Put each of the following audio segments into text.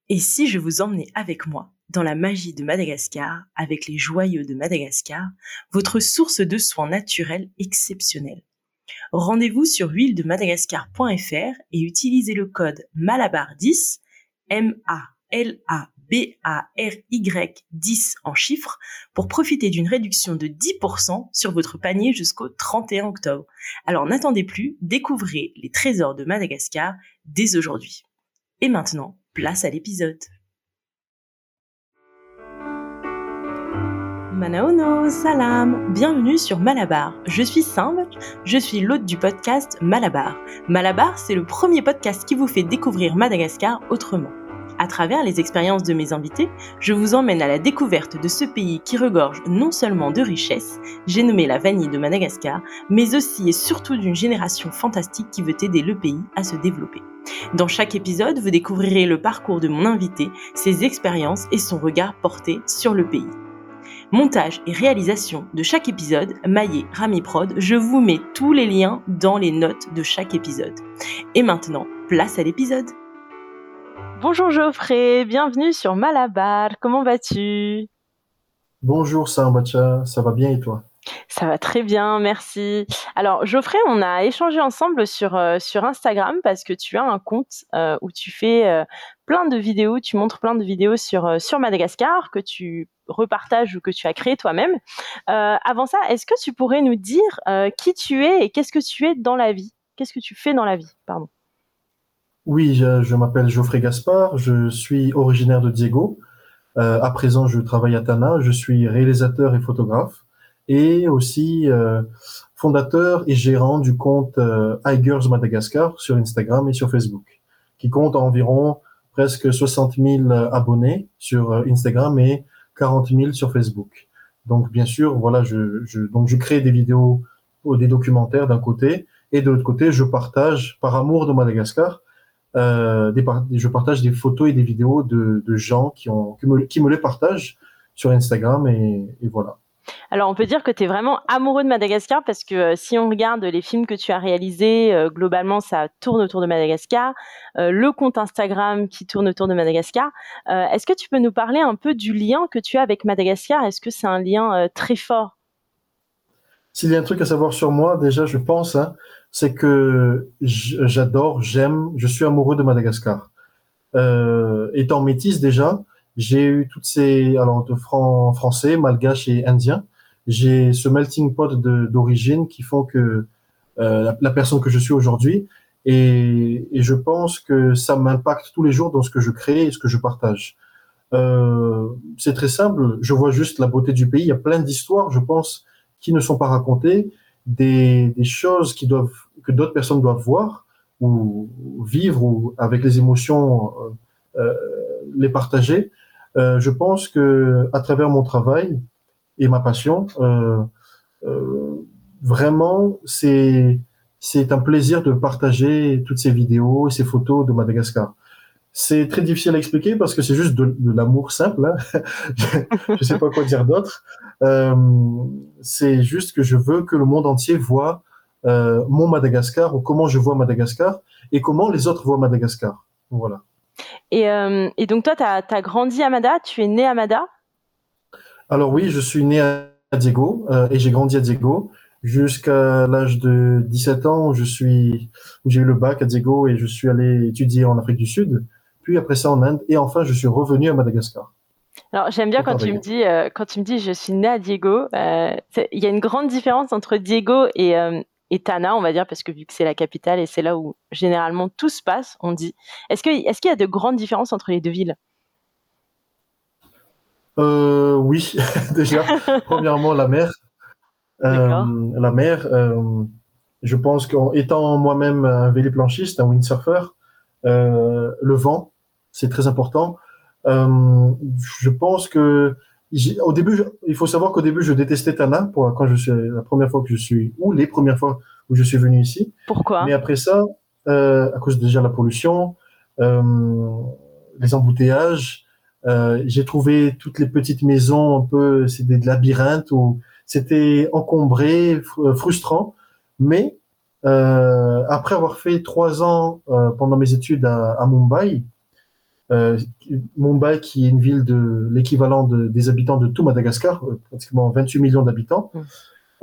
Et si je vous emmenais avec moi dans la magie de Madagascar, avec les joyaux de Madagascar, votre source de soins naturels exceptionnels? Rendez-vous sur huiledemadagascar.fr et utilisez le code MALABAR10, MALABARY 10 en chiffres, pour profiter d'une réduction de 10% sur votre panier jusqu'au 31 octobre. Alors n'attendez plus, découvrez les trésors de Madagascar dès aujourd'hui. Et maintenant, place à l'épisode. Manaono, salam, bienvenue sur Malabar. Je suis Simble, je suis l'hôte du podcast Malabar. Malabar, c'est le premier podcast qui vous fait découvrir Madagascar autrement. À travers les expériences de mes invités, je vous emmène à la découverte de ce pays qui regorge non seulement de richesses, j'ai nommé la vanille de Madagascar, mais aussi et surtout d'une génération fantastique qui veut aider le pays à se développer. Dans chaque épisode, vous découvrirez le parcours de mon invité, ses expériences et son regard porté sur le pays. Montage et réalisation de chaque épisode, Maillé Rami Prod, je vous mets tous les liens dans les notes de chaque épisode. Et maintenant, place à l'épisode. Bonjour Geoffrey, bienvenue sur Malabar, comment vas-tu? Bonjour Sambacha, ça va bien et toi? Ça va très bien, merci. Alors Geoffrey, on a échangé ensemble sur Instagram parce que tu as un compte où tu fais plein de vidéos, tu montres plein de vidéos sur Madagascar que tu repartages ou que tu as créé toi-même. Avant ça, est-ce que tu pourrais nous dire qui tu es et qu'est-ce que tu es dans la vie? Qu'est-ce que tu fais dans la vie? Pardon. Oui, je m'appelle Geoffrey Gaspard, je suis originaire de Diego. À présent, je travaille à Tana, je suis réalisateur et photographe et aussi fondateur et gérant du compte iGirls Madagascar sur Instagram et sur Facebook, qui compte environ presque 60 000 abonnés sur Instagram et 40 000 sur Facebook. Donc, bien sûr, voilà, donc je crée des vidéos ou des documentaires d'un côté et de l'autre côté, je partage par amour de Madagascar je partage des photos et des vidéos de gens qui me les partagent sur Instagram et voilà. Alors, on peut dire que tu es vraiment amoureux de Madagascar parce que si on regarde les films que tu as réalisés, globalement, ça tourne autour de Madagascar. Le compte Instagram qui tourne autour de Madagascar. Est-ce que tu peux nous parler un peu du lien que tu as avec Madagascar? Est-ce que c'est un lien très fort? S'il y a un truc à savoir sur moi, déjà, je pense, hein, c'est que je suis amoureux de Madagascar. Étant métis déjà, j'ai eu toutes ces, alors de français, malgache et indien, j'ai ce melting pot d'origine qui font que la personne que je suis aujourd'hui, et je pense que ça m'impacte tous les jours dans ce que je crée et ce que je partage. C'est très simple, je vois juste la beauté du pays, il y a plein d'histoires, je pense, qui ne sont pas racontées, des choses que d'autres personnes doivent voir ou vivre ou avec les émotions euh, les partager. Je pense que à travers mon travail et ma passion, vraiment, c'est un plaisir de partager toutes ces vidéos et ces photos de Madagascar. C'est très difficile à expliquer parce que c'est juste de l'amour simple. Hein. Je sais pas quoi dire d'autre. Euh, c'est juste que je veux que le monde entier voit mon Madagascar ou comment je vois Madagascar et comment les autres voient Madagascar. Voilà. Et donc, toi, tu as grandi à Mada, tu es né à Mada? Alors oui, je suis né à Diego et j'ai grandi à Diego jusqu'à l'âge de 17 ans où j'ai eu le bac à Diego et je suis allé étudier en Afrique du Sud, puis après ça en Inde et enfin je suis revenu à Madagascar Alors, j'aime bien pour travailler. quand tu me dis je suis née à Diego. Il y a une grande différence entre Diego et Tana, on va dire, parce que vu que c'est la capitale et c'est là où généralement tout se passe, on dit. Est-ce qu'il y a de grandes différences entre les deux villes? Oui, déjà, premièrement la mer. D'accord. La mer, je pense qu'en étant moi-même un véliplanchiste, un windsurfer, le vent, c'est très important. Je pense que au début, il faut savoir qu'au début, je détestais Tana quand je suis la première fois que je suis ou les premières fois où je suis venu ici. Pourquoi? Mais après ça, à cause déjà de la pollution, euh, les embouteillages, j'ai trouvé toutes les petites maisons un peu, c'est des labyrinthes où c'était encombré, frustrant. Mais après avoir fait 3 ans pendant mes études à Mumbai, Euh, Mumbai, qui est une ville de l'équivalent des habitants de tout Madagascar, pratiquement 28 millions d'habitants, Mm.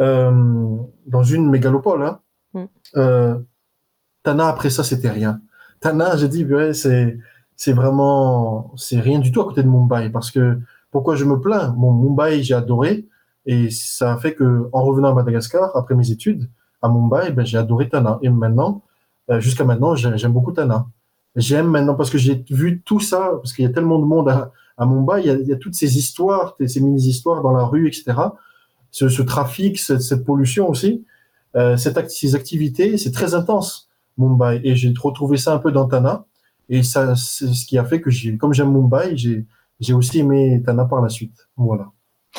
dans une mégalopole. Hein. Mm. Euh, Tana, après ça, c'était rien. Tana, j'ai dit, ouais, c'est vraiment, c'est rien du tout à côté de Mumbai. Parce que, pourquoi je me plains? Bon, Mumbai, j'ai adoré. Et ça a fait que, en revenant à Madagascar, après mes études, à Mumbai, ben, j'ai adoré Tana. Et maintenant, jusqu'à maintenant, j'aime beaucoup Tana. J'aime maintenant parce que j'ai vu tout ça, parce qu'il y a tellement de monde à Mumbai, il y a toutes ces histoires, ces mini-histoires dans la rue, etc. Ce trafic, cette pollution aussi, ces activités, c'est très intense, Mumbai. Et j'ai retrouvé ça un peu dans Tana. Et ça, c'est ce qui a fait que comme j'aime Mumbai, j'ai aussi aimé Tana par la suite. Voilà.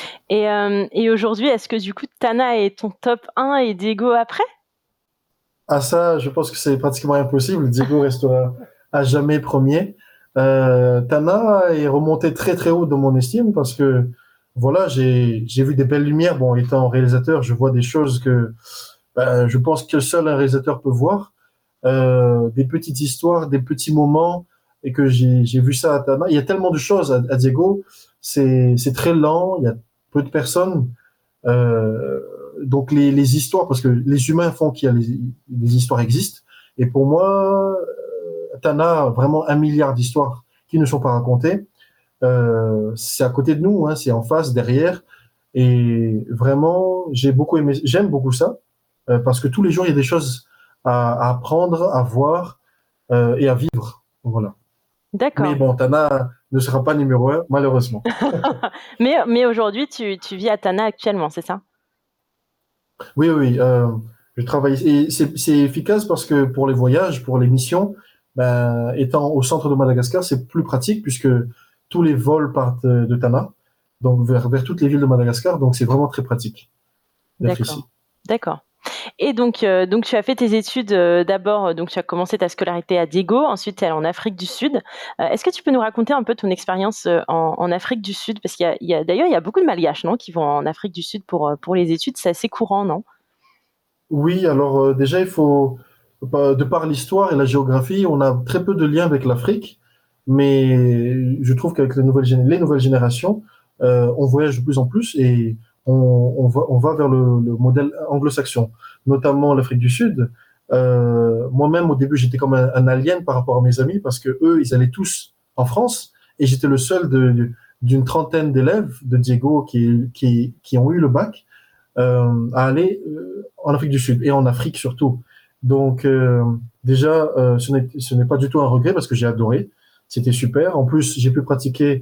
Et aujourd'hui, est-ce que du coup, Tana est ton top 1 et Diego après? Ah ça, je pense que c'est pratiquement impossible. Diego restera à jamais premier. Tana est remonté très très haut dans mon estime parce que voilà, j'ai vu des belles lumières. Bon, étant réalisateur, je vois des choses que je pense que seul un réalisateur peut voir. Des petites histoires, des petits moments, et que j'ai vu ça à Tana. Il y a tellement de choses à Diego. C'est très lent. Il y a peu de personnes. Euh, donc les histoires, parce que les humains font qu'il y a les histoires existent. Et pour moi, Tana a vraiment 1 milliard d'histoires qui ne sont pas racontées. C'est à côté de nous, hein, c'est en face, derrière. Et vraiment, j'ai beaucoup aimé, j'aime beaucoup ça, parce que tous les jours, il y a des choses à apprendre, à voir et à vivre. Voilà. Mais D'accord. bon, Tana ne sera pas numéro 1, malheureusement. Mais aujourd'hui, tu vis à Tana actuellement, c'est ça? Oui, oui, je travaille et c'est efficace parce que pour les voyages, pour les missions, ben, étant au centre de Madagascar, c'est plus pratique puisque tous les vols partent de Tana, donc vers toutes les villes de Madagascar, donc c'est vraiment très pratique d'être D'accord. ici. D'accord. Et donc tu as fait tes études d'abord, donc tu as commencé ta scolarité à Diego, ensuite tu es allé en Afrique du Sud. Est-ce que tu peux nous raconter un peu ton expérience en Afrique du Sud? Parce d'ailleurs, il y a beaucoup de Malgaches, non, qui vont en Afrique du Sud pour les études. C'est assez courant, non? Oui, alors déjà, il faut, de par l'histoire et la géographie, on a très peu de liens avec l'Afrique, mais je trouve qu'avec les nouvelles générations, on voyage de plus en plus et on va vers le modèle anglo-saxon, notamment l'Afrique du Sud. Moi-même, au début, j'étais comme un alien par rapport à mes amis parce que eux, ils allaient tous en France et j'étais le seul d'une trentaine d'élèves de Diego qui ont eu le bac à aller en Afrique du Sud et en Afrique surtout. Donc déjà, ce n'est pas du tout un regret parce que j'ai adoré. C'était super. En plus, j'ai pu pratiquer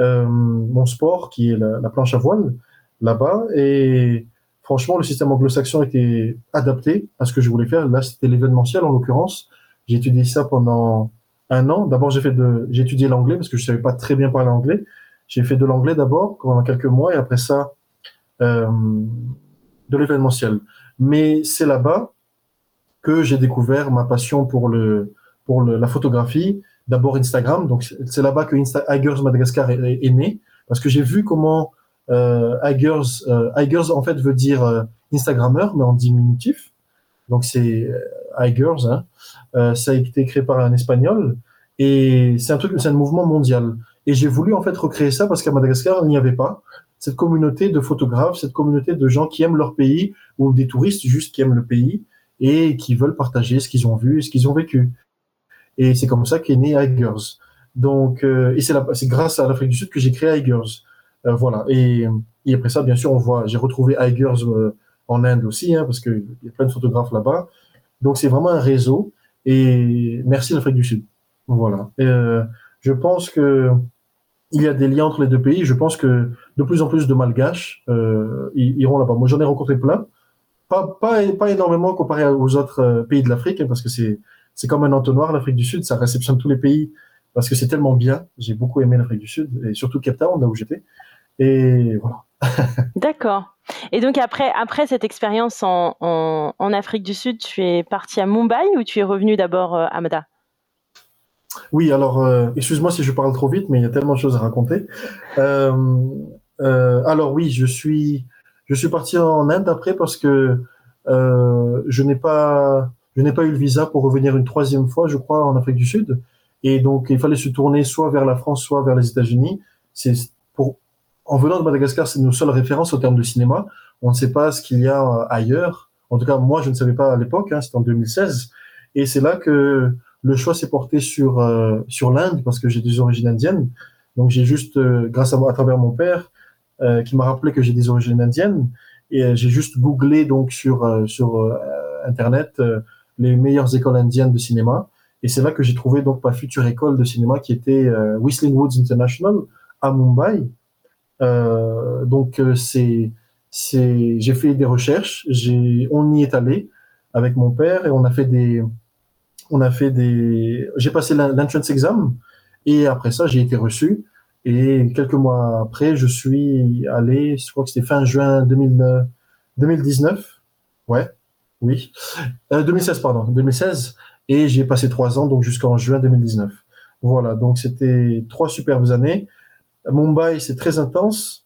mon sport qui est la planche à voile là-bas et franchement, le système anglo-saxon était adapté à ce que je voulais faire. Là, c'était l'événementiel en l'occurrence. J'ai étudié ça pendant 1 an. D'abord, j'ai étudié l'anglais parce que je savais pas très bien parler anglais. J'ai fait de l'anglais d'abord pendant quelques mois et après ça, euh, de l'événementiel. Mais c'est là-bas que j'ai découvert ma passion la photographie. D'abord Instagram, donc c'est là-bas que iGirls Madagascar est né, parce que j'ai vu comment iGirls en fait veut dire Instagrammeur, mais en diminutif. Donc c'est iGirls, hein. Ça a été créé par un Espagnol et c'est un mouvement mondial. Et j'ai voulu en fait recréer ça parce qu'à Madagascar, il n'y avait pas cette communauté de photographes, cette communauté de gens qui aiment leur pays ou des touristes juste qui aiment le pays et qui veulent partager ce qu'ils ont vu, ce qu'ils ont vécu. Et c'est comme ça qu'est né iGirls. Donc, et c'est grâce à l'Afrique du Sud que j'ai créé iGirls. Voilà. Et après ça, bien sûr, j'ai retrouvé iGirls en Inde aussi, hein, parce qu'il y a plein de photographes là-bas. Donc, c'est vraiment un réseau. Et merci l'Afrique du Sud. Voilà. Et, je pense que il y a des liens entre les deux pays. Je pense que de plus en plus de Malgaches iront là-bas. Moi, j'en ai rencontré plein. Pas énormément comparé aux autres pays de l'Afrique, hein, parce que c'est comme un entonnoir, l'Afrique du Sud. Ça réceptionne tous les pays parce que c'est tellement bien. J'ai beaucoup aimé l'Afrique du Sud, et surtout Cape Town, là où j'étais. Et voilà. D'accord. Et donc après cette expérience en Afrique du Sud, tu es parti à Mumbai ou tu es revenu d'abord à Mada? Oui, alors, excuse-moi si je parle trop vite, mais il y a tellement de choses à raconter. Euh, alors oui, je suis parti en Inde après parce que je n'ai pas eu le visa pour revenir une troisième fois, je crois, en Afrique du Sud. Et donc, il fallait se tourner soit vers la France, soit vers les États-Unis. C'est pour, en venant de Madagascar, c'est nos seules références en termes de cinéma. On ne sait pas ce qu'il y a ailleurs. En tout cas, moi, je ne savais pas à l'époque, hein, c'était en 2016. Et c'est là que le choix s'est porté sur l'Inde, parce que j'ai des origines indiennes. Donc, j'ai juste, grâce à travers mon père, qui m'a rappelé que j'ai des origines indiennes, et j'ai juste googlé donc sur Internet les meilleures écoles indiennes de cinéma. Et c'est là que j'ai trouvé donc ma future école de cinéma qui était Whistling Woods International à Mumbai. Donc j'ai fait des recherches, on y est allé avec mon père et j'ai passé l'entrance exam et après ça j'ai été reçu et quelques mois après je suis allé, je crois que c'était fin juin 2019, ouais, oui, 2016 pardon, 2016 et j'ai passé 3 ans donc jusqu'en juin 2019. Voilà, donc c'était 3 superbes années. Mumbai, c'est très intense.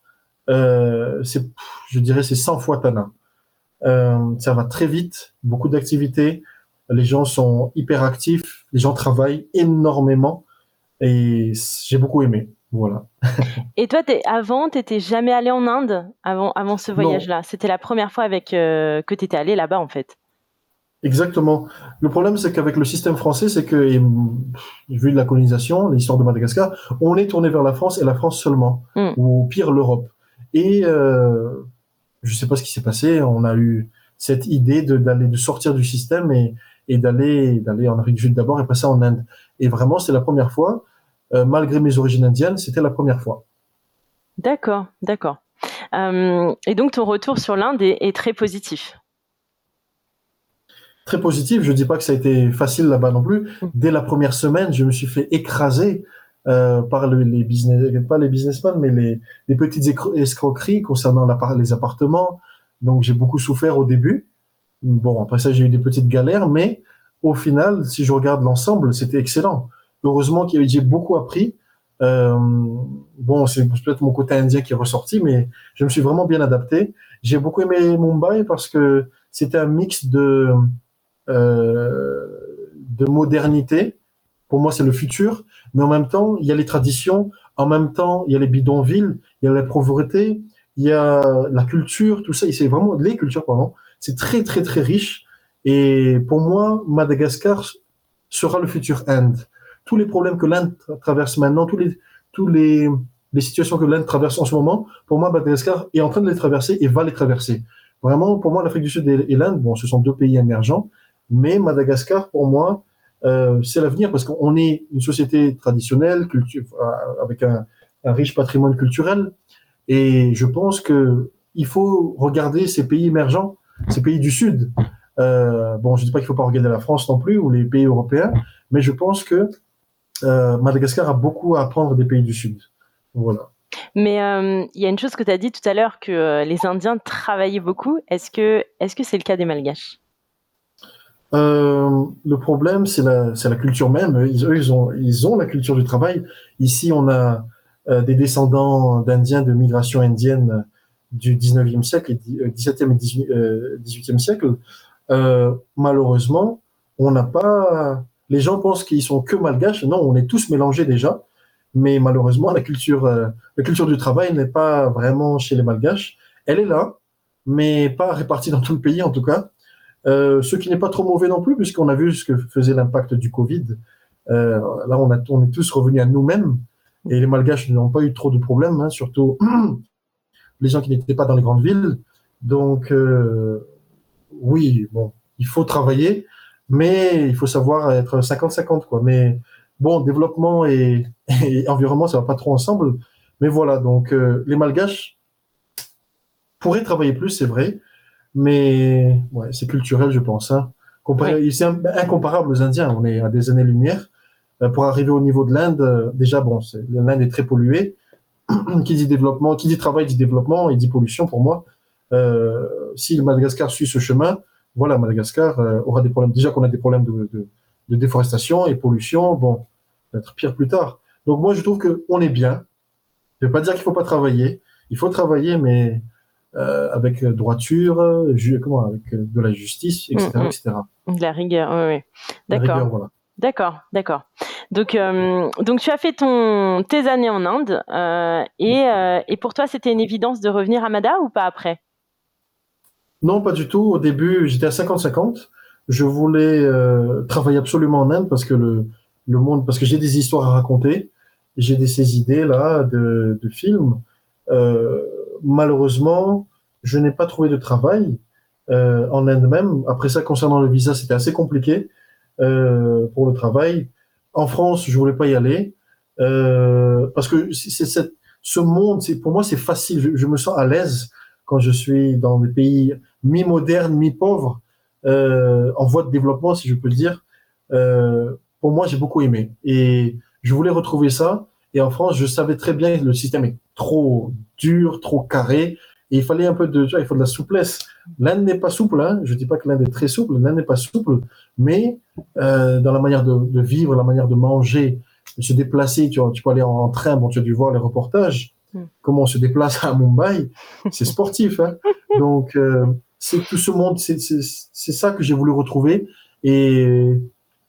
Je dirais, c'est 100 fois Tana. Ça va très vite, beaucoup d'activités. Les gens sont hyper actifs, les gens travaillent énormément et j'ai beaucoup aimé. Voilà. Et toi, t'étais jamais allé en Inde avant ce Non, voyage-là? C'était la première fois que t'étais allé là-bas, en fait. exactement. Le problème, c'est qu'avec le système français, c'est que, vu la colonisation, l'histoire de Madagascar, on est tourné vers la France et la France seulement, Mm. ou pire l'Europe. Et je sais pas ce qui s'est passé. On a eu cette idée de sortir du système et d'aller en Afrique du Sud d'abord et passer en Inde. Et vraiment, c'est la première fois. Malgré mes origines indiennes, c'était la première fois. D'accord, d'accord. Et donc, ton retour sur l'Inde est très positif. Très positif. Je dis pas que ça a été facile là-bas non plus. Mm. Dès la première semaine, je me suis fait écraser par les business, pas les businessmen, mais les petites escroqueries concernant les appartements. Donc, j'ai beaucoup souffert au début. Bon, après ça, j'ai eu des petites galères, mais au final, si je regarde l'ensemble, c'était excellent. Heureusement j'ai beaucoup appris. Bon, c'est peut-être mon côté indien qui est ressorti, mais je me suis vraiment bien adapté. J'ai beaucoup aimé Mumbai parce que c'était un mix de modernité. Pour moi, c'est le futur, mais en même temps, il y a les traditions, en même temps, il y a les bidonvilles, il y a la pauvreté, il y a la culture, tout ça. Et c'est vraiment les cultures, pardon. C'est très, très, très riche. Et pour moi, Madagascar sera le futur Inde. Tous les problèmes que l'Inde traverse maintenant, les situations que l'Inde traverse en ce moment, pour moi, Madagascar est en train de les traverser et va les traverser. Vraiment, pour moi, l'Afrique du Sud et l'Inde, bon, ce sont 2 pays émergents, mais Madagascar, pour moi, c'est l'avenir parce qu'on est une société traditionnelle, avec un riche patrimoine culturel, et je pense que il faut regarder ces pays émergents, ces pays du Sud. Bon, je ne dis pas qu'il ne faut pas regarder la France non plus ou les pays européens, mais je pense que Madagascar a beaucoup à apprendre des pays du Sud. Voilà. Mais il y a une chose que tu as dit tout à l'heure, que les Indiens travaillaient beaucoup. Est-ce que c'est le cas des Malgaches? Le problème, c'est la culture même. Ils ont la culture du travail. Ici, on a des descendants d'Indiens de migration indienne du 19e siècle, et 17e et 18e siècle. Malheureusement, on n'a pas. Les gens pensent qu'ils sont que malgaches. Non, on est tous mélangés déjà. Mais malheureusement, la culture du travail n'est pas vraiment chez les malgaches. Elle est là, mais pas répartie dans tout le pays en tout cas. Ce qui n'est pas trop mauvais non plus, puisqu'on a vu ce que faisait l'impact du Covid. Là, on est tous revenus à nous-mêmes, et les Malgaches n'ont pas eu trop de problèmes, hein, surtout les gens qui n'étaient pas dans les grandes villes. Donc, oui, bon, il faut travailler, mais il faut savoir être 50-50, quoi. Mais bon, développement et environnement, ça va pas trop ensemble. Mais voilà, donc les Malgaches pourraient travailler plus, c'est vrai, mais ouais, c'est culturel, je pense. Hein. Oui. C'est incomparable aux Indiens. On est à des années-lumière. Pour arriver au niveau de l'Inde, déjà, bon, l'Inde est très polluée. Qui dit développement, qui dit travail dit développement et dit pollution pour moi. Si le Madagascar suit ce chemin, voilà, Madagascar aura des problèmes. Déjà qu'on a des problèmes de déforestation et pollution, bon, ça va être pire plus tard. Donc moi, je trouve qu'on est bien. Je ne veux pas dire qu'il ne faut pas travailler. Il faut travailler, mais avec droiture, avec de la justice, etc., etc. De la rigueur, oui, oui. La D'accord. rigueur, voilà. D'accord, d'accord. Donc tu as fait tes années en Inde et pour toi, c'était une évidence de revenir à Mada ou pas après? Non, pas du tout. Au début, j'étais à 50-50. Je voulais travailler absolument en Inde parce que le monde, parce que j'ai des histoires à raconter. Ces idées-là de films. Euh, Malheureusement, je n'ai pas trouvé de travail en Inde même. Après ça, concernant le visa, c'était assez compliqué pour le travail. En France, je voulais pas y aller parce que ce monde, pour moi, c'est facile. Je me sens à l'aise quand je suis dans des pays mi-modernes, mi-pauvres, en voie de développement, si je peux le dire. Pour moi, j'ai beaucoup aimé et je voulais retrouver ça. Et en France, je savais très bien que le système est trop dur, trop carré. Et il fallait un peu tu vois, il faut de la souplesse. L'Inde n'est pas souple, hein. Je dis pas que l'Inde est très souple, l'Inde n'est pas souple, mais dans la manière de vivre, la manière de manger, de se déplacer, tu vois, tu peux aller en train, bon, tu as dû voir les reportages, comment on se déplace à Mumbai, c'est sportif, hein. Donc, c'est tout ce monde, c'est ça que j'ai voulu retrouver. Et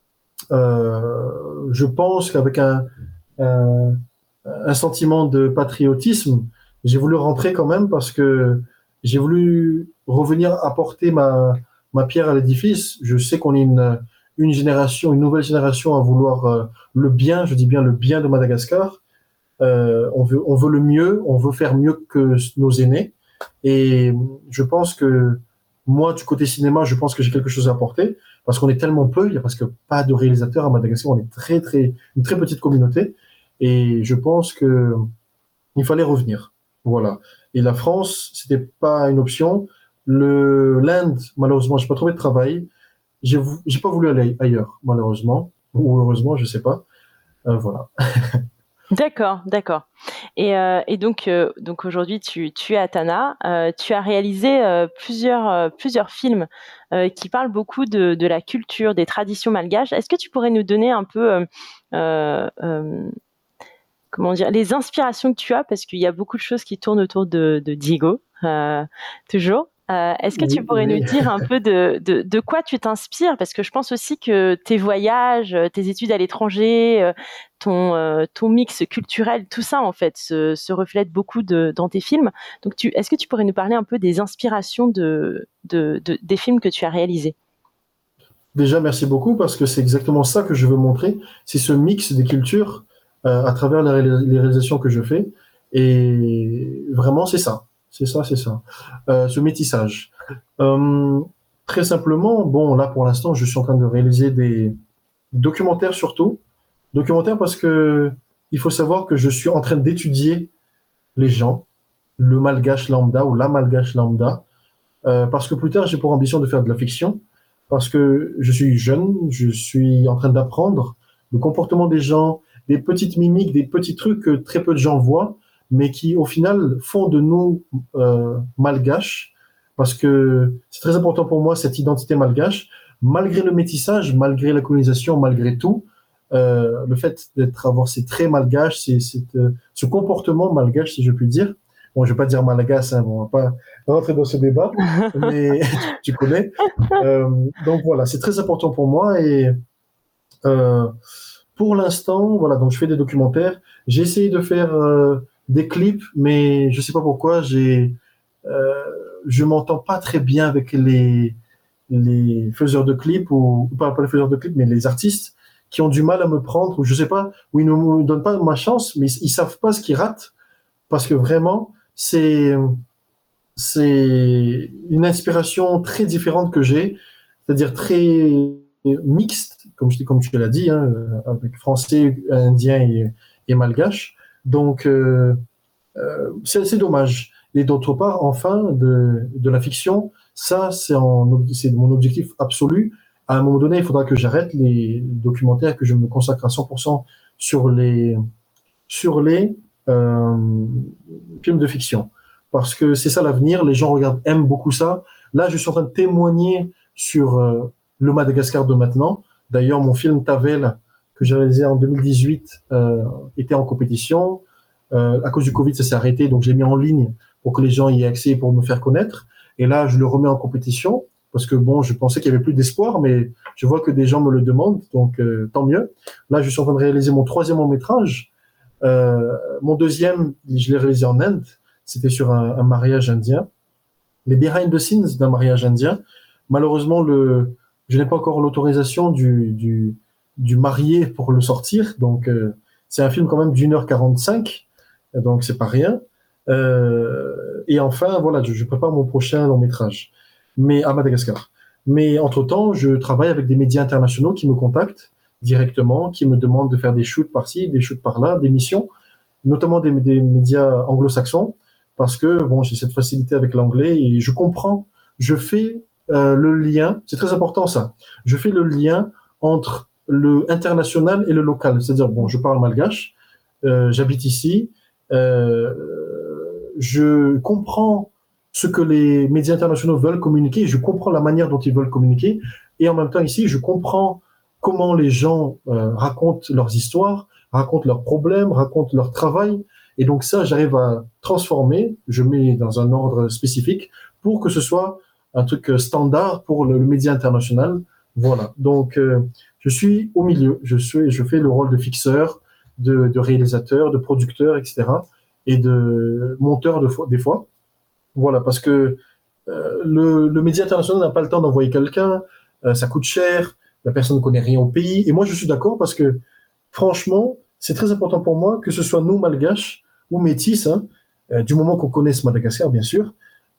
je pense qu'avec un, un sentiment de patriotisme, j'ai voulu rentrer quand même parce que j'ai voulu revenir apporter ma pierre à l'édifice. Je sais qu'on est une génération, une nouvelle génération à vouloir le bien, je dis bien le bien de Madagascar. On veut le mieux, on veut faire mieux que nos aînés. Et je pense que moi, du côté cinéma, je pense que j'ai quelque chose à apporter parce qu'on est tellement peu, il y a presque pas de réalisateurs à Madagascar, on est une très petite communauté. Et je pense que il fallait revenir. Voilà. Et la France, c'était pas une option. L'Inde, malheureusement, j'ai pas trouvé de travail. J'ai pas voulu aller ailleurs, malheureusement. Ou heureusement, je sais pas. Voilà. D'accord, d'accord. Et donc aujourd'hui, tu es à Tana. Tu as réalisé plusieurs films qui parlent beaucoup de la culture, des traditions malgaches. Est-ce que tu pourrais nous donner un peu, comment dire, les inspirations que tu as, parce qu'il y a beaucoup de choses qui tournent autour de Diego, toujours. Est-ce que tu Oui, pourrais nous oui. dire un peu de quoi tu t'inspires? Parce que je pense aussi que tes voyages, tes études à l'étranger, ton mix culturel, tout ça en fait se reflète beaucoup dans tes films. Donc est-ce que tu pourrais nous parler un peu des inspirations des films que tu as réalisés? Déjà, merci beaucoup parce que c'est exactement ça que je veux montrer. C'est ce mix des cultures à travers les réalisations que je fais. Et vraiment, c'est ça. C'est ça, c'est ça. Ce métissage. Euh, Très simplement, bon, là, pour l'instant, je suis en train de réaliser des documentaires surtout. Documentaires parce que il faut savoir que je suis en train d'étudier les gens, le malgache lambda ou la malgache lambda, parce que plus tard, j'ai pour ambition de faire de la fiction, parce que je suis jeune, je suis en train d'apprendre le comportement des gens, des petites mimiques, des petits trucs que très peu de gens voient, mais qui, au final, font de nous malgaches, parce que c'est très important pour moi, cette identité malgache, malgré le métissage, malgré la colonisation, malgré tout, le fait avoir ces traits malgaches, ce comportement malgache, si je puis dire. Bon, je vais pas dire malagas, hein, bon, on va pas rentrer dans ce débat, mais tu connais. Donc voilà, c'est très important pour moi et euh, pour l'instant, voilà, donc je fais des documentaires. J'ai essayé de faire des clips, mais je sais pas pourquoi, euh, je m'entends pas très bien avec les faiseurs de clips ou pas les faiseurs de clips, mais les artistes qui ont du mal à me prendre, ou je sais pas, ou ils ne me donnent pas ma chance, mais ils savent pas ce qu'ils ratent parce que vraiment, c'est une inspiration très différente que j'ai, c'est-à-dire très mixte, comme tu l'as dit, hein, avec français, indien et malgache. Donc, c'est dommage. Et d'autre part, enfin, de la fiction, ça, c'est mon objectif absolu. À un moment donné, il faudra que j'arrête les documentaires, que je me consacre à 100% sur les euh, films de fiction. Parce que c'est ça l'avenir, les gens aiment beaucoup ça. Là, je suis en train de témoigner sur le Madagascar de maintenant. D'ailleurs, mon film Tavel, que j'ai réalisé en 2018, était en compétition. À cause du Covid, ça s'est arrêté, donc j'ai mis en ligne pour que les gens y aient accès et pour me faire connaître. Et là, je le remets en compétition. parce que bon, je pensais qu'il y avait plus d'espoir, mais je vois que des gens me le demandent, donc tant mieux. Là, je suis en train de réaliser mon troisième long métrage. Mon deuxième, je l'ai réalisé en Inde. C'était sur un mariage indien, les behind the scenes d'un mariage indien. Malheureusement, je n'ai pas encore l'autorisation du marié pour le sortir, donc c'est un film quand même d'1h45, donc c'est pas rien. Et enfin, voilà, je prépare mon prochain long métrage, mais à Madagascar. Mais entre-temps, je travaille avec des médias internationaux qui me contactent directement, qui me demandent de faire des shoots par-ci, des shoots par-là, des missions, notamment des médias anglo-saxons, parce que bon, j'ai cette facilité avec l'anglais et je comprends, je fais le lien, c'est très important ça, je fais le lien entre le international et le local, c'est-à-dire, bon, je parle malgache, j'habite ici, euh, je comprends ce que les médias internationaux veulent communiquer, je comprends la manière dont ils veulent communiquer, et en même temps ici, je comprends comment les gens racontent leurs histoires, racontent leurs problèmes, racontent leur travail, et donc ça, j'arrive à transformer, je mets dans un ordre spécifique pour que ce soit un truc standard pour le média international. Voilà. Donc, je suis au milieu. Je fais le rôle de fixeur, de réalisateur, de producteur, etc. et de monteur des fois. Voilà, parce que le média international n'a pas le temps d'envoyer quelqu'un, ça coûte cher, la personne ne connaît rien au pays. Et moi, je suis d'accord parce que, franchement, c'est très important pour moi que ce soit nous, malgaches ou métis, hein, du moment qu'on connaisse Madagascar, bien sûr,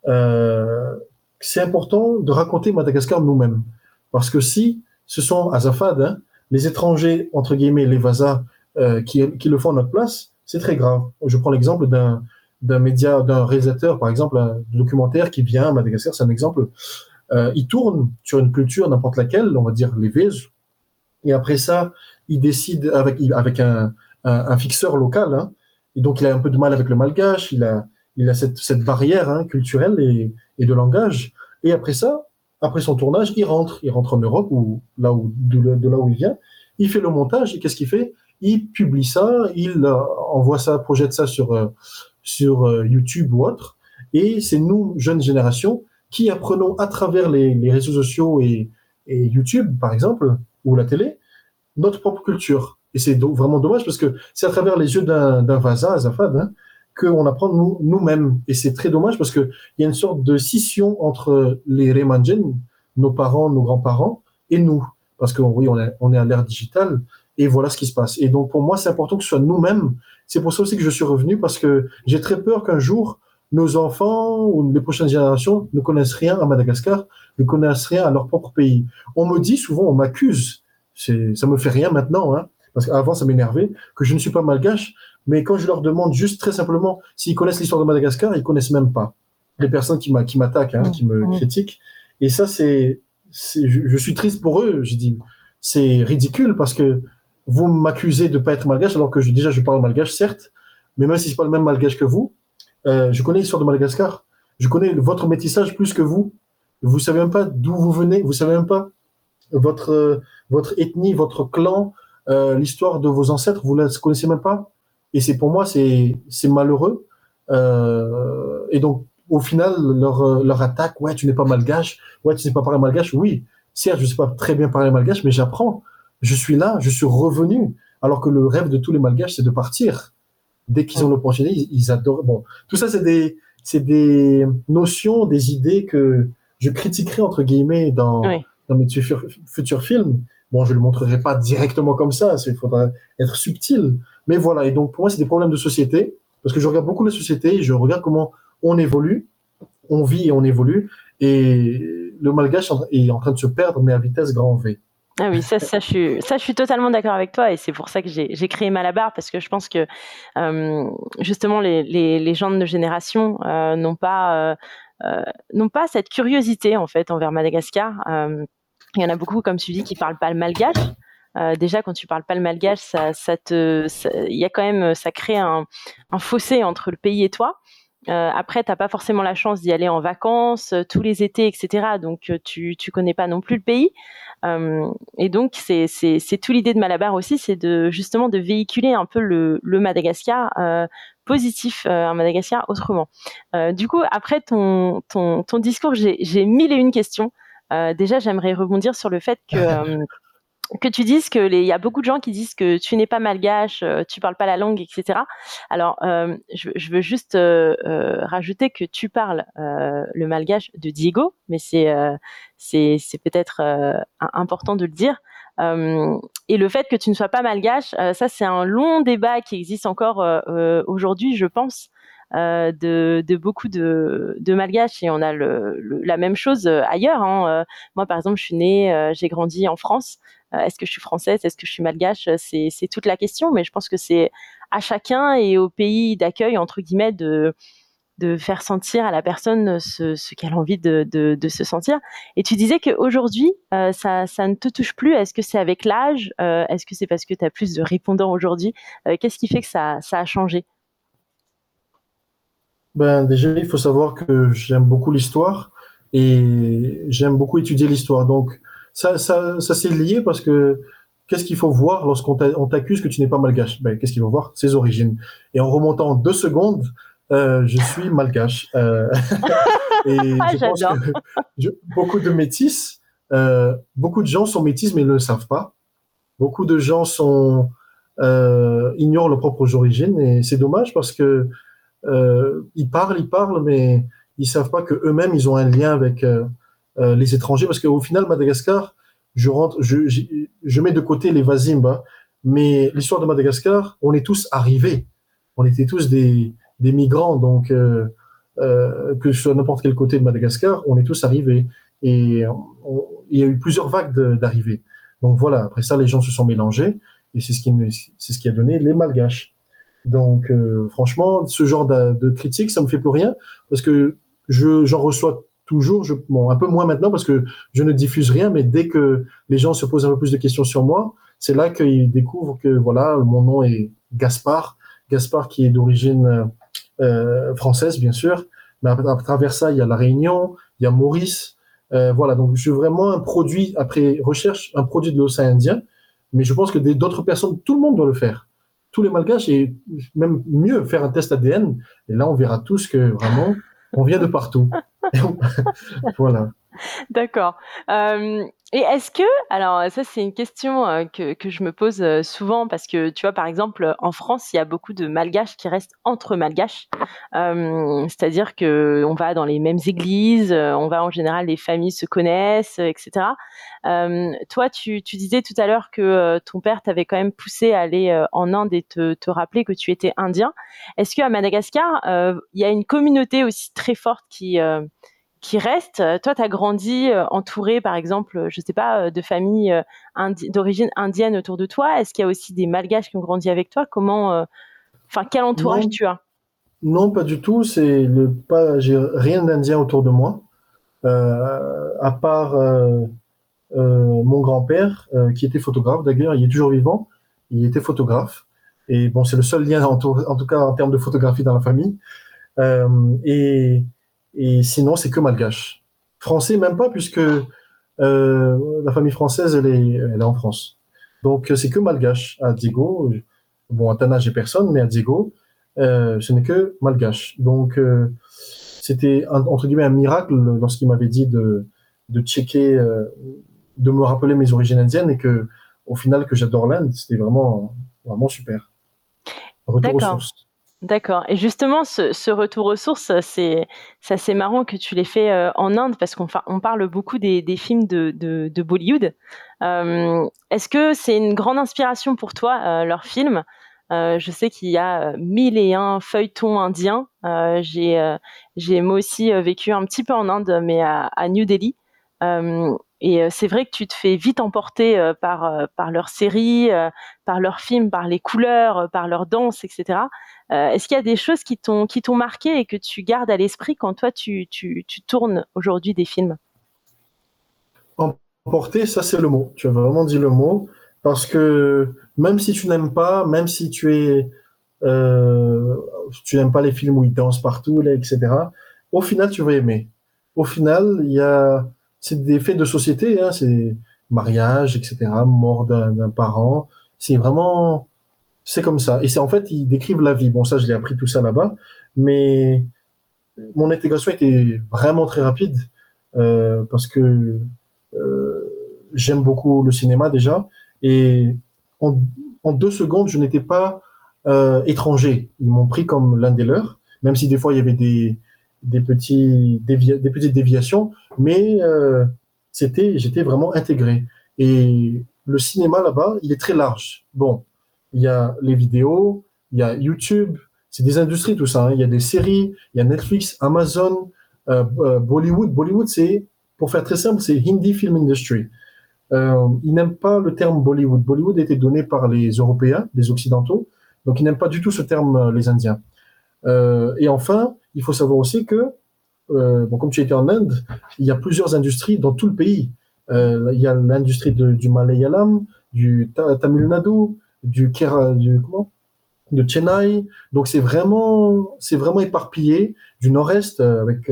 euh, c'est important de raconter Madagascar nous-mêmes. Parce que si ce sont Azafad, hein, les étrangers, entre guillemets, les Vasas, qui le font à notre place, c'est très grave. Je prends l'exemple d'un média, d'un réalisateur, par exemple, un documentaire qui vient à Madagascar, c'est un exemple. Il tourne sur une culture, n'importe laquelle, on va dire les Vèges, et après ça, il décide avec un fixeur local, hein, et donc il a un peu de mal avec le malgache, il a cette barrière hein, culturelle et de langage. Et après ça, après son tournage, il rentre en Europe, ou de là où il vient, il fait le montage, et qu'est-ce qu'il fait? Il publie ça, il envoie ça, projette ça sur YouTube ou autre, et c'est nous, jeunes générations, qui apprenons à travers les réseaux sociaux et YouTube, par exemple, ou la télé, notre propre culture. Et c'est donc vraiment dommage parce que c'est à travers les yeux d'un Vasa, Azafad, hein, qu'on apprend nous-mêmes. Et c'est très dommage parce qu'il y a une sorte de scission entre les Remanjen, nos parents, nos grands-parents, et nous. Parce que oui, on est à l'ère digitale et voilà ce qui se passe. Et donc pour moi, c'est important que ce soit nous-mêmes. C'est pour ça aussi que je suis revenu parce que j'ai très peur qu'un jour, nos enfants ou les prochaines générations ne connaissent rien à Madagascar, ne connaissent rien à leur propre pays. On me dit souvent, on m'accuse, ça me fait rien maintenant, hein, parce qu'avant ça m'énervait, que je ne suis pas malgache, mais quand je leur demande juste très simplement s'ils connaissent l'histoire de Madagascar, ils connaissent même pas. Les personnes qui m'attaquent, hein, qui me critiquent. Et ça, je suis triste pour eux. Je dis, c'est ridicule parce que vous m'accusez de pas être malgache alors que déjà je parle malgache, certes, mais même si je parle même malgache que vous, je connais l'histoire de Madagascar. Je connais votre métissage plus que vous. Vous savez même pas d'où vous venez. Vous savez même pas votre ethnie, votre clan, l'histoire de vos ancêtres. Vous la connaissez même pas. Et c'est pour moi, c'est malheureux. Et donc, au final, leur attaque, ouais, tu n'es pas malgache. Ouais, tu sais pas parler malgache. Oui, certes, je sais pas très bien parler malgache, mais j'apprends. Je suis là, je suis revenu. Alors que le rêve de tous les malgaches, c'est de partir dès qu'ils ont l'opportunité, ils adorent. Bon, tout ça, c'est des notions, des idées que je critiquerai, entre guillemets, dans mes futurs films. Bon, je le montrerai pas directement comme ça, il faudra être subtil. Mais voilà, et donc pour moi, c'est des problèmes de société, parce que je regarde beaucoup la société, je regarde comment on évolue, on vit et on évolue, et le malgache est en train de se perdre, mais à vitesse grand V. Ah oui, je suis totalement d'accord avec toi et c'est pour ça que j'ai créé Malabar parce que je pense que justement les gens de nos générations n'ont pas cette curiosité en fait envers Madagascar. Il y en a beaucoup, comme tu dis, qui parlent pas le malgache. Déjà, quand tu parles pas le malgache, il y a quand même, ça crée un fossé entre le pays et toi. Après, t'as pas forcément la chance d'y aller en vacances tous les étés, etc. Donc, tu connais pas non plus le pays. Et donc, c'est tout l'idée de Malabar aussi, c'est justement de véhiculer un peu le Madagascar positif, un Madagascar autrement. Du coup, après ton discours, j'ai mille et une questions. Déjà, j'aimerais rebondir sur le fait que tu dises il y a beaucoup de gens qui disent que tu n'es pas malgache, tu parles pas la langue, etc. Alors, je veux juste rajouter que tu parles le malgache de Diego, mais c'est peut-être important de le dire. Et le fait que tu ne sois pas malgache, ça c'est un long débat qui existe encore aujourd'hui, je pense. De beaucoup de malgaches, et on a la même chose ailleurs, hein. Moi par exemple je suis née, j'ai grandi en France. Est-ce que je suis française, est-ce que je suis malgache, c'est toute la question, mais je pense que c'est à chacun et au pays d'accueil entre guillemets de faire sentir à la personne ce qu'elle a envie de se sentir. Et tu disais qu'aujourd'hui, ça ne te touche plus. Est-ce que c'est avec l'âge? Est-ce que c'est parce que tu as plus de répondants aujourd'hui? Qu'est-ce qui fait que ça a changé? Ben, déjà, il faut savoir que j'aime beaucoup l'histoire et j'aime beaucoup étudier l'histoire. Donc, ça c'est lié parce que qu'est-ce qu'il faut voir lorsqu'on on t'accuse que tu n'es pas malgache? Ben, qu'est-ce qu'il faut voir? Ses origines. Et en remontant 2 secondes, je suis malgache. Et Ah, je pense que j'adore. beaucoup de métis, beaucoup de gens sont métis mais ne le savent pas. Beaucoup de gens ignorent leurs propres origines et c'est dommage parce que ils parlent, mais ils savent pas que eux-mêmes ils ont un lien avec les étrangers. Parce qu'au final, Madagascar, je mets de côté les Vazimba, mais l'histoire de Madagascar, on est tous arrivés. On était tous des migrants, donc que sur n'importe quel côté de Madagascar, on est tous arrivés. Et il y a eu plusieurs vagues d'arrivées. Donc voilà. Après ça, les gens se sont mélangés et c'est ce qui a donné les Malgaches. Donc, franchement, ce genre de critique, ça me fait plus rien parce que j'en reçois toujours, bon, un peu moins maintenant parce que je ne diffuse rien, mais dès que les gens se posent un peu plus de questions sur moi, c'est là qu'ils découvrent que voilà, mon nom est Gaspard, Gaspard qui est d'origine française, bien sûr, mais à travers ça, il y a La Réunion, il y a Maurice, voilà, donc je suis vraiment un produit, après recherche, un produit de l'océan Indien, mais je pense que d'autres personnes, tout le monde doit le faire, tous les Malgaches, et même mieux, faire un test ADN. Et là, on verra tous que vraiment, on vient de partout. Voilà. D'accord. Et est-ce que, alors ça c'est une question que je me pose souvent parce que tu vois par exemple en France il y a beaucoup de malgaches qui restent entre malgaches. C'est-à-dire que on va dans les mêmes églises, on va en général, les familles se connaissent, etc. Toi tu disais tout à l'heure que ton père t'avait quand même poussé à aller en Inde et te rappeler que tu étais indien. Est-ce qu'à Madagascar il y a une communauté aussi très forte qui reste? Toi, tu as grandi entouré, par exemple, je sais pas, de familles d'origine indienne autour de toi. Est-ce qu'il y a aussi des Malgaches qui ont grandi avec toi? Enfin, quel entourage Non, tu as? non, pas du tout. J'ai rien d'indien autour de moi, à part mon grand-père, qui était photographe. D'ailleurs, il est toujours vivant. Il était photographe. Et bon, c'est le seul lien, en tout cas, en termes de photographie dans la famille. Euh, et, et sinon, c'est que malgache. Français, même pas, puisque la famille française, elle est en France. Donc, c'est que malgache à Diego. Bon, à Tana, j'ai personne, mais à Diego, ce n'est que malgache. Donc, c'était, entre guillemets, un miracle lorsqu'il m'avait dit de checker, de me rappeler mes origines indiennes et que, au final, que j'adore l'Inde. C'était vraiment, vraiment super. Retour aux D'accord. sources. D'accord. Et justement, ce retour aux sources, c'est assez marrant que tu l'aies fait en Inde parce on parle beaucoup des films de Bollywood. Est-ce que c'est une grande inspiration pour toi, leurs films? Je sais qu'il y a mille et un feuilletons indiens. J'ai moi aussi vécu un petit peu en Inde, mais à New Delhi. Et c'est vrai que tu te fais vite emporter par leurs séries, par leurs films, par les couleurs, par leurs danses, etc. Est-ce qu'il y a des choses qui t'ont marqué et que tu gardes à l'esprit quand toi tu tournes aujourd'hui des films? Emporter, ça c'est le mot. Tu as vraiment dit le mot. Parce que même si tu n'aimes pas, même si euh, tu n'aimes pas les films où ils dansent partout, là, etc., au final, tu vas aimer. Au final, c'est des faits de société, hein, c'est mariage, etc., mort d'un parent. C'est vraiment, c'est comme ça. Et c'est en fait, ils décrivent la vie. Bon, ça, je l'ai appris tout ça là-bas. Mais mon intégration était vraiment très rapide, parce que j'aime beaucoup le cinéma déjà, et en, en 2 secondes, je n'étais pas étranger. Ils m'ont pris comme l'un des leurs, même si des fois il y avait des petites déviations, mais j'étais vraiment intégré. Et le cinéma là-bas, il est très large. Bon, il y a les vidéos, il y a YouTube, c'est des industries tout ça, hein. Il y a des séries, il y a Netflix, Amazon, Bollywood. Bollywood, c'est, pour faire très simple, c'est Hindi Film Industry. Ils n'aiment pas le terme Bollywood. Bollywood a été donné par les Européens, les Occidentaux, donc ils n'aiment pas du tout ce terme, les Indiens. Et enfin, il faut savoir aussi que, bon, comme tu étais en Inde, il y a plusieurs industries dans tout le pays. Il y a l'industrie du Malayalam, du Tamil Nadu, de Chennai. Donc c'est vraiment éparpillé du Nord-Est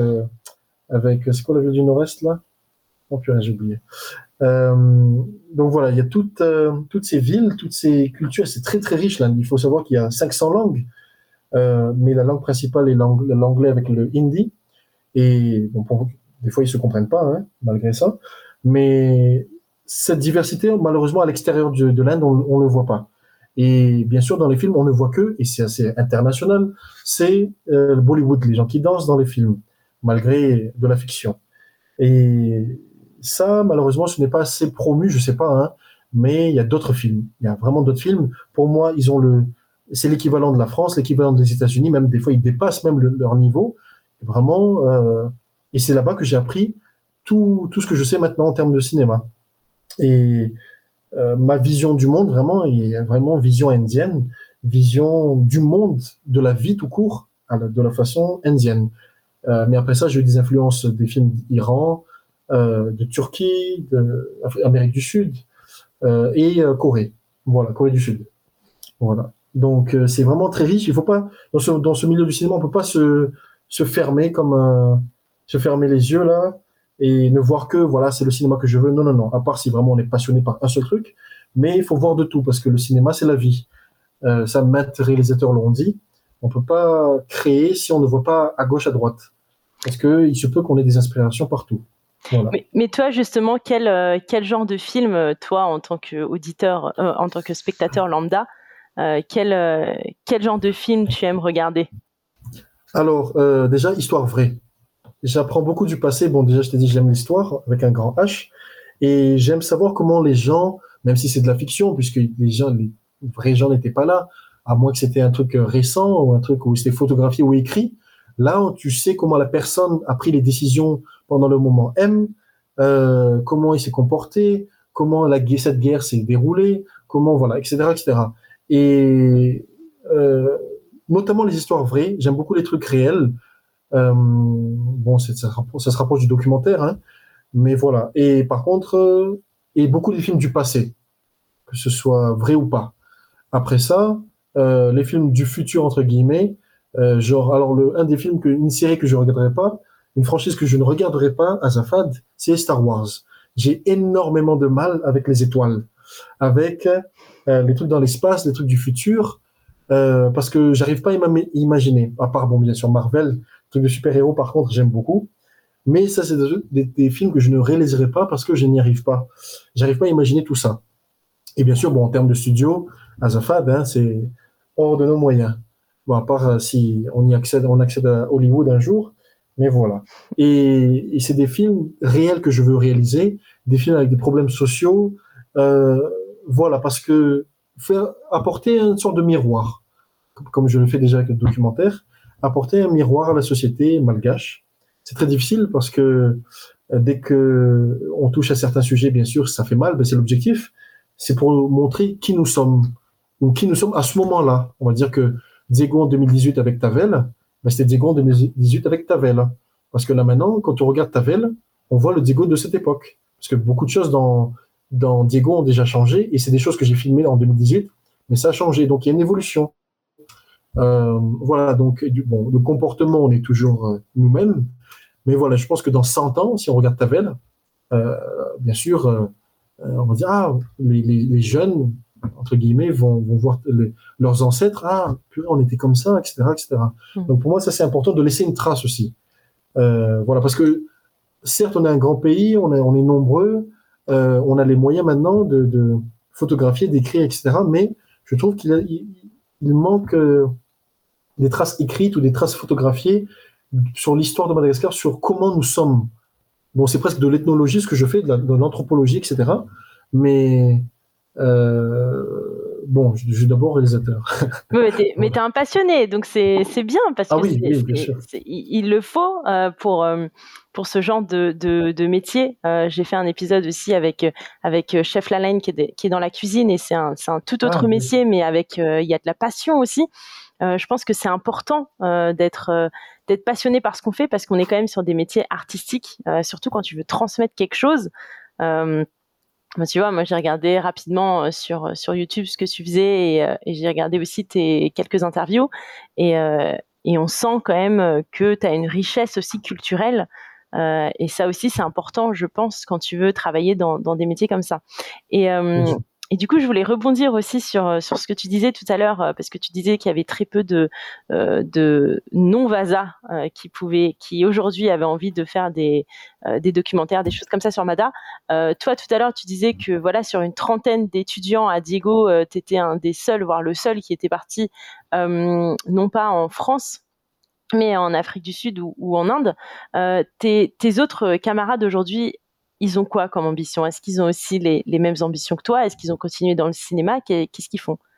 avec c'est quoi la ville du Nord-Est là? Oh purée, j'ai oublié. Euh, donc voilà, il y a toutes ces villes, toutes ces cultures, c'est très très riche là. Il faut savoir qu'il y a 500 langues, mais la langue principale est l'anglais avec le hindi. Et bon, des fois ils se comprennent pas, hein, malgré ça. Mais cette diversité, malheureusement, à l'extérieur de l'Inde, on ne le voit pas. Et bien sûr, dans les films, on ne voit que, et c'est assez international, c'est le Bollywood, les gens qui dansent dans les films, malgré de la fiction. Et ça, malheureusement, ce n'est pas assez promu, je sais pas, hein, mais il y a d'autres films. Il y a vraiment d'autres films. Pour moi, c'est l'équivalent de la France, l'équivalent des États-Unis, même des fois, ils dépassent même leur niveau. Vraiment, et c'est là-bas que j'ai appris tout ce que je sais maintenant en termes de cinéma. Et ma vision du monde, vraiment, est vraiment vision indienne, vision du monde, de la vie tout court, de la façon indienne. Mais après ça, j'ai eu des influences des films d'Iran, de Turquie, d'Amérique du Sud et Corée. Voilà, Corée du Sud. Voilà. Donc c'est vraiment très riche. Il faut pas dans ce milieu du cinéma, on peut pas se fermer se fermer les yeux là et ne voir que voilà, c'est le cinéma que je veux. Non, non, non. À part si vraiment on est passionné par un seul truc, mais il faut voir de tout parce que le cinéma c'est la vie. Ça, maintes réalisateurs l'ont dit. On peut pas créer si on ne voit pas à gauche, à droite, parce que il se peut qu'on ait des inspirations partout. Voilà. Mais toi, justement, quel genre de film, toi, en tant qu'auditeur, en tant que spectateur lambda, quel genre de film tu aimes regarder? Alors, déjà, histoire vraie. J'apprends beaucoup du passé. Bon, déjà, je t'ai dit, j'aime l'histoire avec un grand H. Et j'aime savoir comment les gens, même si c'est de la fiction, puisque les vrais gens n'étaient pas là, à moins que c'était un truc récent ou un truc où c'était photographié ou écrit. Là, tu sais comment la personne a pris les décisions pendant le moment M, comment il s'est comporté, comment cette guerre s'est déroulée, comment, voilà, etc., etc. Et notamment les histoires vraies. J'aime beaucoup les trucs réels. Bon, ça se rapproche du documentaire, hein, mais voilà. Et par contre, et beaucoup des films du passé, que ce soit vrai ou pas. Après ça, les films du futur entre guillemets, genre, alors un des films une série que je regarderai pas, une franchise que je ne regarderai pas, Azafad, c'est Star Wars. J'ai énormément de mal avec les étoiles, avec les trucs dans l'espace, les trucs du futur, parce que j'arrive pas à imaginer. À part bon, bien sûr Marvel, trucs de super-héros, par contre, j'aime beaucoup. Mais ça, c'est des films que je ne réaliserai pas parce que je n'y arrive pas. J'arrive pas à imaginer tout ça. Et bien sûr, bon, en termes de studio, Azafad, hein, c'est hors de nos moyens. Bon, à part si on accède à Hollywood un jour, mais voilà. Et c'est des films réels que je veux réaliser, des films avec des problèmes sociaux, voilà, parce que apporter une sorte de miroir, comme je le fais déjà avec le documentaire, apporter un miroir à la société malgache. C'est très difficile parce que dès que on touche à certains sujets, bien sûr, ça fait mal, mais c'est l'objectif. C'est pour montrer qui nous sommes, ou qui nous sommes à ce moment-là. On va dire que Diego en 2018 avec Tavel, ben c'était Diego en 2018 avec Tavel. Parce que là maintenant, quand on regarde Tavel, on voit le Diego de cette époque. Parce que beaucoup de choses dans Diego ont déjà changé, et c'est des choses que j'ai filmées en 2018, mais ça a changé. Donc il y a une évolution. Voilà, donc le comportement, on est toujours nous-mêmes, mais voilà, je pense que dans 100 ans, si on regarde Tavel, bien sûr, on va dire, les jeunes, entre guillemets, vont voir leurs ancêtres, purée, on était comme ça, etc., etc. Donc pour moi, ça c'est important de laisser une trace aussi. Voilà, parce que certes, on est un grand pays, on est nombreux, on a les moyens maintenant de photographier, d'écrire, etc. Mais je trouve il manque des traces écrites ou des traces photographiées sur l'histoire de Madagascar, sur comment nous sommes. Bon, c'est presque de l'ethnologie ce que je fais, de l'anthropologie, etc. Mais bon, je suis d'abord réalisateur. Oui, mais t'es un passionné, donc c'est bien parce Ah que oui, oui, bien sûr. il le faut pour ce genre de métier. J'ai fait un épisode aussi avec Chef Lalaine qui est dans la cuisine et c'est un tout Ah, autre oui. métier, mais avec il y a de la passion aussi. Je pense que c'est important d'être passionné par ce qu'on fait parce qu'on est quand même sur des métiers artistiques, surtout quand tu veux transmettre quelque chose. Bah, tu vois, moi j'ai regardé rapidement sur YouTube ce que tu faisais et j'ai regardé aussi tes quelques interviews et, euh, et on sent quand même que tu as une richesse aussi culturelle et ça aussi c'est important, je pense, quand tu veux travailler dans des métiers comme ça. Et, Bien euh, sûr. et du coup, je voulais rebondir aussi sur ce que tu disais tout à l'heure, parce que tu disais qu'il y avait très peu de non-Vasa qui aujourd'hui avaient envie de faire des documentaires, des choses comme ça sur Mada. Toi, tout à l'heure, tu disais que voilà, sur une trentaine d'étudiants à Diego, tu étais un des seuls, voire le seul qui était parti, non pas en France, mais en Afrique du Sud ou en Inde. Tes autres camarades aujourd'hui, ils ont quoi comme ambition? Est-ce qu'ils ont aussi les mêmes ambitions que toi? Est-ce qu'ils ont continué dans le cinéma? Qu'est-ce qu'ils font?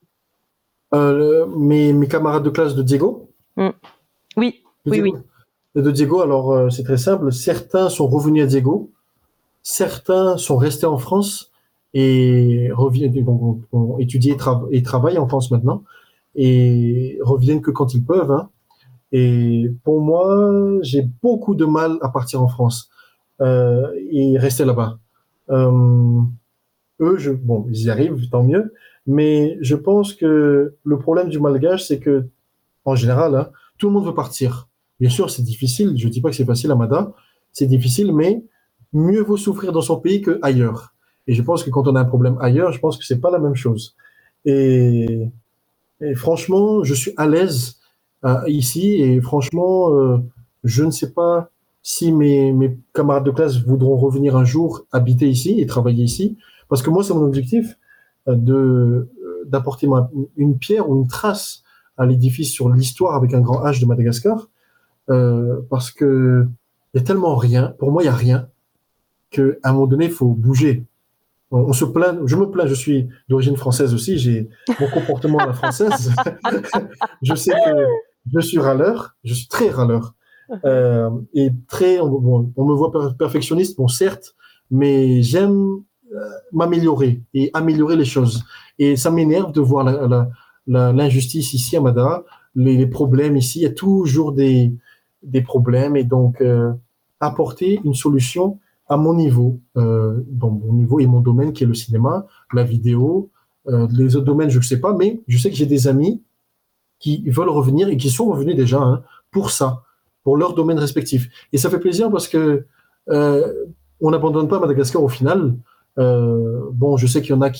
Mes camarades de classe de Diego, Mm. Oui, de oui, oui. Diego, de Diego, alors c'est très simple. Certains sont revenus à Diego, certains sont restés en France et reviennent, ont étudié et travaillent en France maintenant et reviennent que quand ils peuvent, hein. Et pour moi, j'ai beaucoup de mal à partir en France et rester là-bas. Euh, eux, bon, ils y arrivent, tant mieux. Mais je pense que le problème du malgache, c'est que, en général, hein, tout le monde veut partir. Bien sûr, c'est difficile. Je dis pas que c'est facile à Mada. C'est difficile, mais mieux vaut souffrir dans son pays qu'ailleurs. Et je pense que quand on a un problème ailleurs, je pense que c'est pas la même chose. Et, et franchement, je suis à l'aise ici. Et franchement, je ne sais pas si mes camarades de classe voudront revenir un jour habiter ici et travailler ici. Parce que moi, c'est mon objectif d'apporter une pierre ou une trace à l'édifice sur l'histoire avec un grand H de Madagascar. Parce que il y a tellement rien. Pour moi, il y a rien qu'à un moment donné, il faut bouger. On se plaint, je me plains, je suis d'origine française aussi, j'ai mon comportement à la française. Je sais que je suis râleur, je suis très râleur. Et très, bon, on me voit perfectionniste, bon, certes, mais j'aime m'améliorer et améliorer les choses. Et ça m'énerve de voir l'injustice ici à Mada, les problèmes ici, il y a toujours des problèmes et donc apporter une solution à mon niveau, dans mon niveau et mon domaine qui est le cinéma, la vidéo, les autres domaines je ne sais pas, mais je sais que j'ai des amis qui veulent revenir et qui sont revenus déjà hein, pour ça, pour leur domaine respectif. Et ça fait plaisir parce que on n'abandonne pas Madagascar au final. Bon, je sais qu'il y en a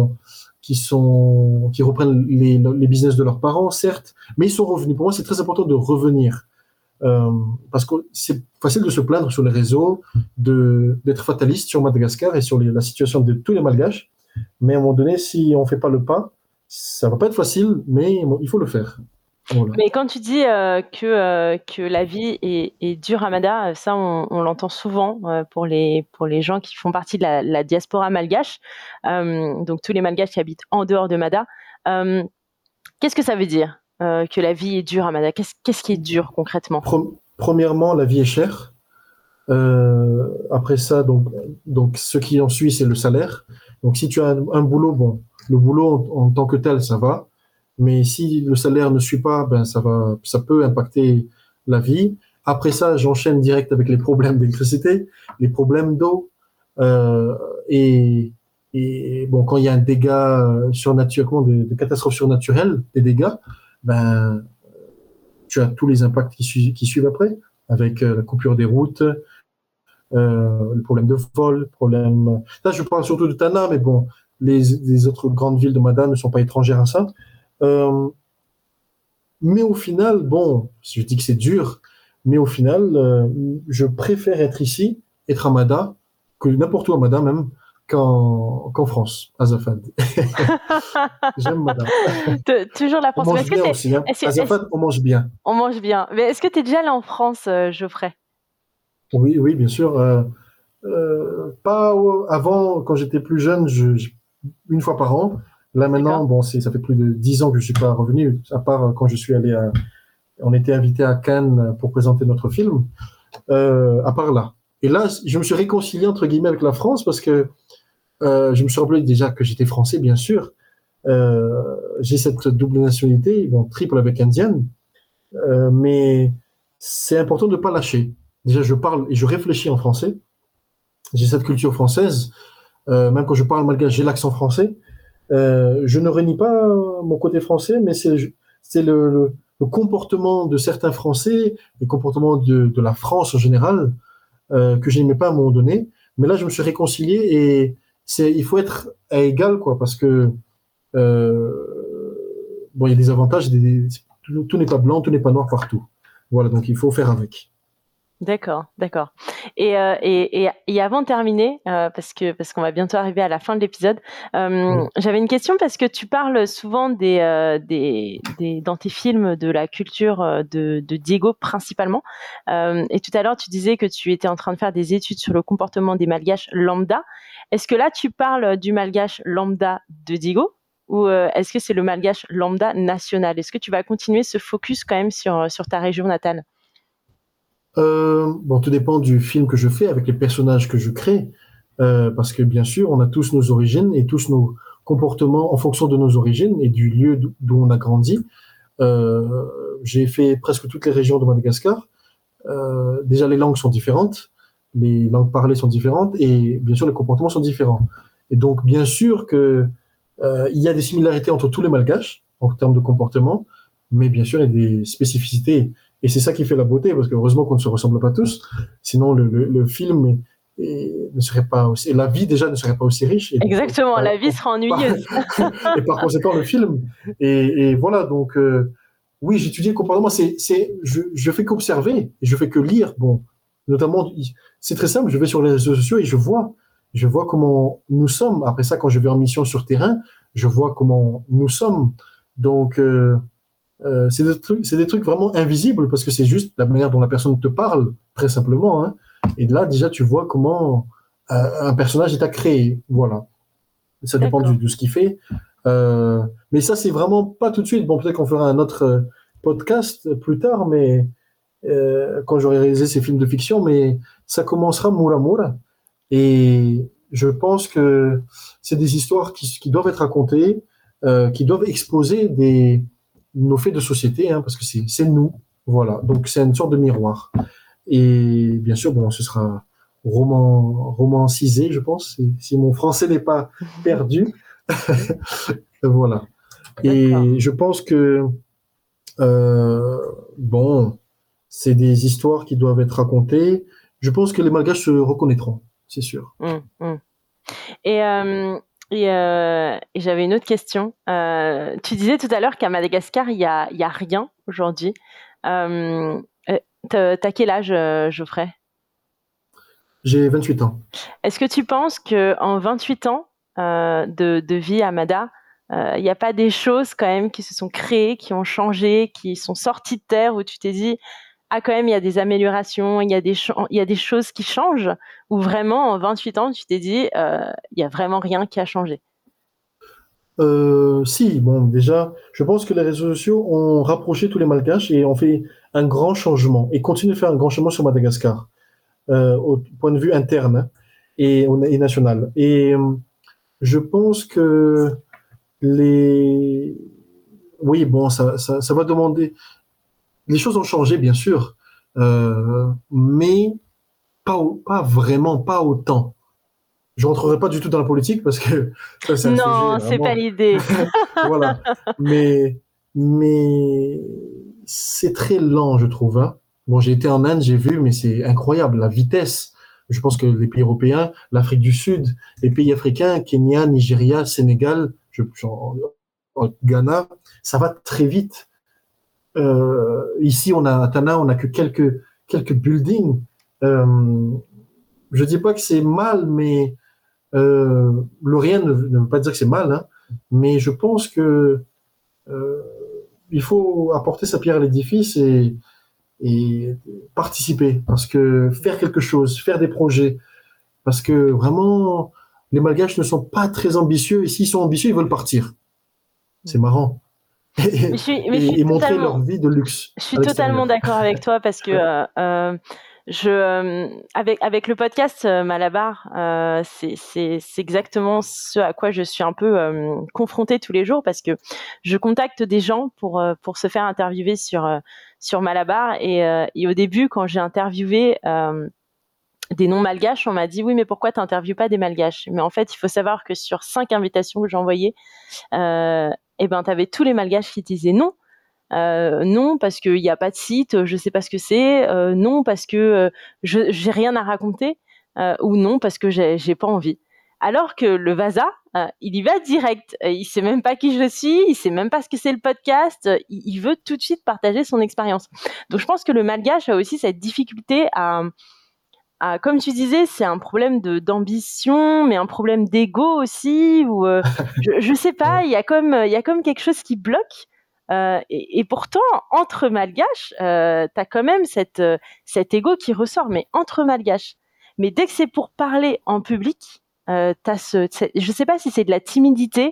qui reprennent les business de leurs parents, certes, mais ils sont revenus. Pour moi, c'est très important de revenir. Parce que c'est facile de se plaindre sur les réseaux, d'être fataliste sur Madagascar et sur la situation de tous les Malgaches. Mais à un moment donné, si on ne fait pas le pas, ça va pas être facile, mais il faut le faire. Voilà. Mais quand tu dis que la vie est dure à Mada, ça on l'entend souvent pour les gens qui font partie de la diaspora malgache, donc tous les malgaches qui habitent en dehors de Mada. Qu'est-ce que ça veut dire que la vie est dure à Mada? Qu'est-ce qui est dur concrètement? Premièrement, la vie est chère. Après ça, donc ce qui en suit, c'est le salaire. Donc si tu as un boulot, bon, le boulot en tant que tel, ça va. Mais si le salaire ne suit pas, ben ça peut impacter la vie. Après ça, j'enchaîne direct avec les problèmes d'électricité, les problèmes d'eau, euh, et, et bon, quand il y a un dégât surnaturel, des catastrophes surnaturelles, des dégâts, ben tu as tous les impacts qui suivent après, avec la coupure des routes, le problème de vol, problème. Là, je parle surtout de Tana, mais bon, les autres grandes villes de Mada ne sont pas étrangères à ça. Mais au final, bon, je dis que c'est dur, Mais au final, je préfère être ici, être à Mada, que n'importe où à Mada même, qu'en France, à Zafad. J'aime Mada. Toujours la On France. Mais mange bien aussi, hein. À Zafad, on mange bien. on mange bien. Mais est-ce que tu es déjà allé en France, Geoffrey? Oui, oui, bien sûr. Pas avant, quand j'étais plus jeune, une fois par an. Là maintenant, D'accord. bon, ça fait plus de 10 ans que je suis pas revenu, à part quand je suis allé on était invité à Cannes pour présenter notre film, à part là. Et là, je me suis réconcilié entre guillemets avec la France parce que je me suis rappelé déjà que j'étais français, bien sûr. J'ai cette double nationalité, bon, triple avec indienne, mais c'est important de ne pas lâcher. Déjà, je parle et je réfléchis en français. J'ai cette culture française. Même quand je parle malgache, j'ai l'accent français. Je ne renie pas mon côté français, mais c'est le comportement de certains Français, le comportement de la France en général, que je n'aimais pas à un moment donné. Mais là, je me suis réconcilié et il faut être à égal, quoi, parce que bon, il y a des avantages, tout n'est pas blanc, tout n'est pas noir partout. Voilà, donc il faut faire avec. D'accord, d'accord. Et avant de terminer, parce qu'on va bientôt arriver à la fin de l'épisode, Oui. j'avais une question parce que tu parles souvent dans tes films de la culture de Diego principalement. Et tout à l'heure, tu disais que tu étais en train de faire des études sur le comportement des Malgaches lambda. Est-ce que là, tu parles du Malgache lambda de Diego ou est-ce que c'est le Malgache lambda national? Est-ce que tu vas continuer ce focus quand même sur ta région natale? Bon, tout dépend du film que je fais, avec les personnages que je crée, parce que bien sûr, on a tous nos origines et tous nos comportements en fonction de nos origines et du lieu d'où on a grandi. J'ai fait presque toutes les régions de Madagascar. Déjà, les langues sont différentes, les langues parlées sont différentes et bien sûr, les comportements sont différents. Et donc, bien sûr que il y a des similarités entre tous les Malgaches en termes de comportement, mais bien sûr, il y a des spécificités. Et c'est ça qui fait la beauté, parce que heureusement qu'on ne se ressemble pas tous, sinon le film ne serait pas aussi, et la vie déjà ne serait pas aussi riche. Et donc, Exactement, la vie sera ennuyeuse. et par conséquent, le film. Et voilà, donc oui, j'étudie le comportement. Je fais qu'observer, et je fais que lire. Bon, notamment, c'est très simple. Je vais sur les réseaux sociaux et je vois comment nous sommes. Après ça, quand je vais en mission sur terrain, je vois comment nous sommes. Donc c'est des trucs vraiment invisibles parce que c'est juste la manière dont la personne te parle, très simplement. Hein. Et là, déjà, tu vois comment un personnage est à créer. Voilà. Ça dépend D'accord. de ce qu'il fait. Mais ça, c'est vraiment pas tout de suite. Bon, peut-être qu'on fera un autre podcast plus tard, mais quand j'aurai réalisé ces films de fiction, mais ça commencera Mura Mura. Et je pense que c'est des histoires qui doivent être racontées, qui doivent exposer nos faits de société, hein, parce que c'est nous. Voilà. Donc, c'est une sorte de miroir. Et bien sûr, bon, ce sera romancisé, je pense, si mon français n'est pas perdu. Voilà. D'accord. Et je pense que, bon, c'est des histoires qui doivent être racontées. Je pense que les Malgaches se reconnaîtront, c'est sûr. Mm. Et, euh, et j'avais une autre question. Tu disais tout à l'heure qu'à Madagascar, il y a rien aujourd'hui. Euh, t'as quel âge, Geoffrey? J'ai 28 ans. Est-ce que tu penses qu'en 28 ans de vie à Mada, il n'y a pas des choses quand même qui se sont créées, qui ont changé, qui sont sorties de terre, où tu t'es dit, ah quand même, il y a des améliorations, il y a des choses qui changent, ou vraiment en 28 ans, tu t'es dit, il n'y a vraiment rien qui a changé. Si, bon, déjà, je pense que les réseaux sociaux ont rapproché tous les Malgaches et ont fait un grand changement et continuent de faire un grand changement sur Madagascar, au point de vue interne hein, et national. Et je pense que les, oui, bon, ça va demander. Les choses ont changé, bien sûr, mais pas vraiment, pas autant. Je rentrerai pas du tout dans la politique parce que ça, c'est un sujet Non, c'est pas vraiment. l'idée. Voilà. Mais, mais c'est très lent, je trouve. Hein. Bon, j'ai été en Inde, j'ai vu, mais c'est incroyable, la vitesse. Je pense que les pays européens, l'Afrique du Sud, les pays africains, Kenya, Nigeria, Sénégal, Ghana, ça va très vite. Ici, à Tana, on a que quelques buildings. Je dis pas que c'est mal, mais le rien ne veut pas dire que c'est mal, hein, mais je pense que il faut apporter sa pierre à l'édifice et participer, parce que faire quelque chose, faire des projets, parce que vraiment, les Malgaches ne sont pas très ambitieux, et s'ils sont ambitieux, ils veulent partir. C'est marrant. Et montrer leur vie de luxe. Je suis totalement d'accord avec toi, parce que avec le podcast Malabar, c'est exactement ce à quoi je suis un peu confrontée tous les jours, parce que je contacte des gens pour se faire interviewer sur Malabar, et au début, quand j'ai interviewé des non-malgaches, on m'a dit oui, mais pourquoi tu n'interviews pas des malgaches? Mais en fait, il faut savoir que sur 5 invitations que j'ai envoyées, tu avais tous les malgaches qui disaient non. Non, parce qu'il n'y a pas de site, je sais pas ce que c'est. Non, parce que j'ai rien à raconter. Ou non, parce que j'ai pas envie. Alors que le Vasa, il y va direct. Il sait même pas qui je suis, il sait même pas ce que c'est le podcast. Il veut tout de suite partager son expérience. Donc je pense que le malgache a aussi cette difficulté à comme tu disais, c'est un problème d'ambition, mais un problème d'ego aussi. Ou je sais pas, il y a comme quelque chose qui bloque. Et pourtant, entre malgaches, t'as quand même cet ego qui ressort, mais entre malgaches. Mais dès que c'est pour parler en public, je sais pas si c'est de la timidité,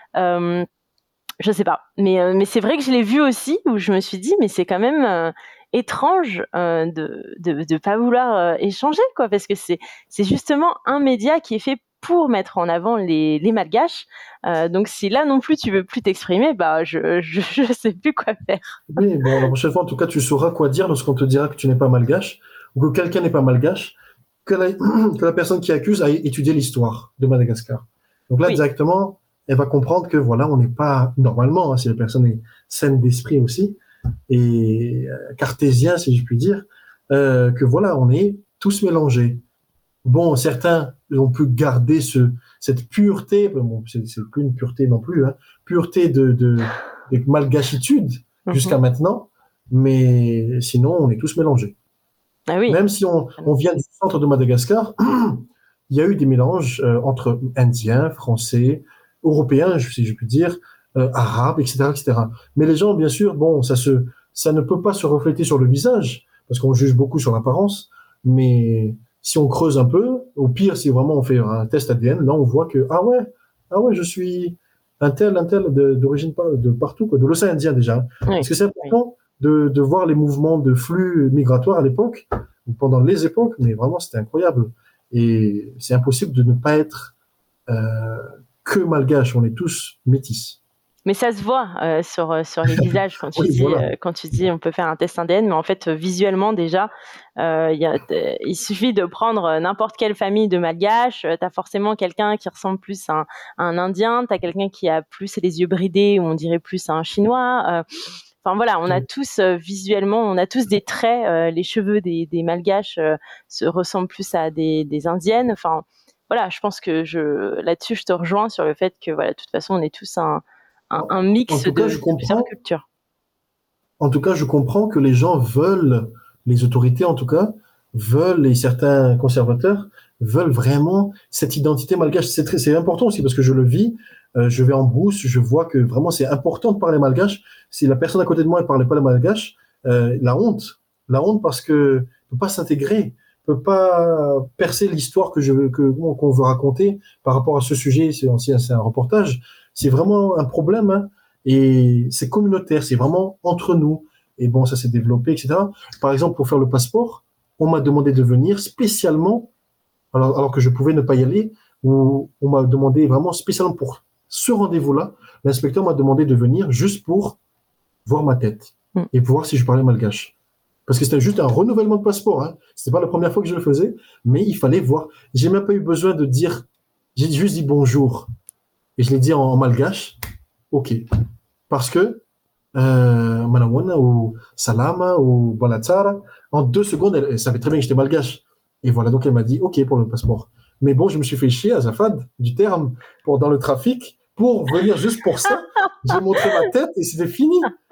je sais pas. Mais c'est vrai que je l'ai vu aussi, où je me suis dit, mais c'est quand même étrange de pas vouloir échanger, quoi, parce que c'est justement un média qui est fait pour mettre en avant les malgaches. Donc si là non plus tu veux plus t'exprimer, je sais plus quoi faire. Oui, bon, la prochaine fois, en tout cas, tu sauras quoi dire lorsqu'on te dira que tu n'es pas malgache, ou que quelqu'un n'est pas malgache, que la personne qui accuse a étudié l'histoire de Madagascar. Donc là, directement, elle va comprendre que voilà, on n'est pas, normalement, hein, si la personne est saine d'esprit aussi, et cartésien, si je puis dire, que voilà, on est tous mélangés. Bon, certains ont pu garder cette pureté, bon, c'est plus une pureté non plus, hein, pureté de malgachitude jusqu'à maintenant, mais sinon, on est tous mélangés. Ah oui. Même si on vient du centre de Madagascar, il y a eu des mélanges entre Indiens, Français, Européens, si je puis dire, Arabes, etc., etc. Mais les gens, bien sûr, bon, ça ne peut pas se refléter sur le visage, parce qu'on juge beaucoup sur l'apparence, mais si on creuse un peu, au pire, si vraiment on fait un test ADN, là, on voit que, ah ouais, je suis un tel d'origine de partout, quoi, de l'océan Indien déjà. Oui, parce que c'est important de voir les mouvements de flux migratoires à l'époque, ou pendant les époques, mais vraiment, c'était incroyable. Et c'est impossible de ne pas être que malgache, on est tous métis. Mais ça se voit sur les visages quand tu dis voilà. Quand tu dis on peut faire un test ADN, mais en fait visuellement déjà il suffit de prendre n'importe quelle famille de malgaches, t'as forcément quelqu'un qui ressemble plus à un Indien, t'as quelqu'un qui a plus les yeux bridés ou on dirait plus à un Chinois. Enfin voilà, on a tous visuellement, on a tous des traits. Les cheveux des malgaches se ressemblent plus à des indiennes. Enfin voilà, je pense que là-dessus je te rejoins sur le fait que voilà, de toute façon on est tous un mix de plusieurs cultures. En tout cas, je comprends que les gens veulent, les autorités en tout cas, veulent, et certains conservateurs veulent vraiment cette identité malgache. C'est important aussi parce que je le vis, je vais en brousse, je vois que vraiment c'est important de parler malgache. Si la personne à côté de moi ne parlait pas le malgache, la honte parce que ne peut pas s'intégrer, peut pas percer l'histoire qu'on veut raconter par rapport à ce sujet. C'est un reportage. C'est vraiment un problème, hein, et c'est communautaire, c'est vraiment entre nous. Et bon, ça s'est développé, etc. Par exemple, pour faire le passeport, on m'a demandé de venir spécialement, alors que je pouvais ne pas y aller, ou on m'a demandé vraiment spécialement pour ce rendez-vous-là, l'inspecteur m'a demandé de venir juste pour voir ma tête et pour voir si je parlais malgache. Parce que c'était juste un renouvellement de passeport, hein. C'était pas la première fois que je le faisais, mais il fallait voir. J'ai même pas eu besoin de dire, j'ai juste dit bonjour. Et je l'ai dit en malgache, ok. Parce que, Manawana ou Salama ou Balatsara, en 2 secondes, elle savait très bien que j'étais malgache. Et voilà, donc elle m'a dit, ok pour le passeport. Mais bon, je me suis fait chier à Zafad, du terme, dans le trafic, pour venir juste pour ça. J'ai montré ma tête et c'était fini.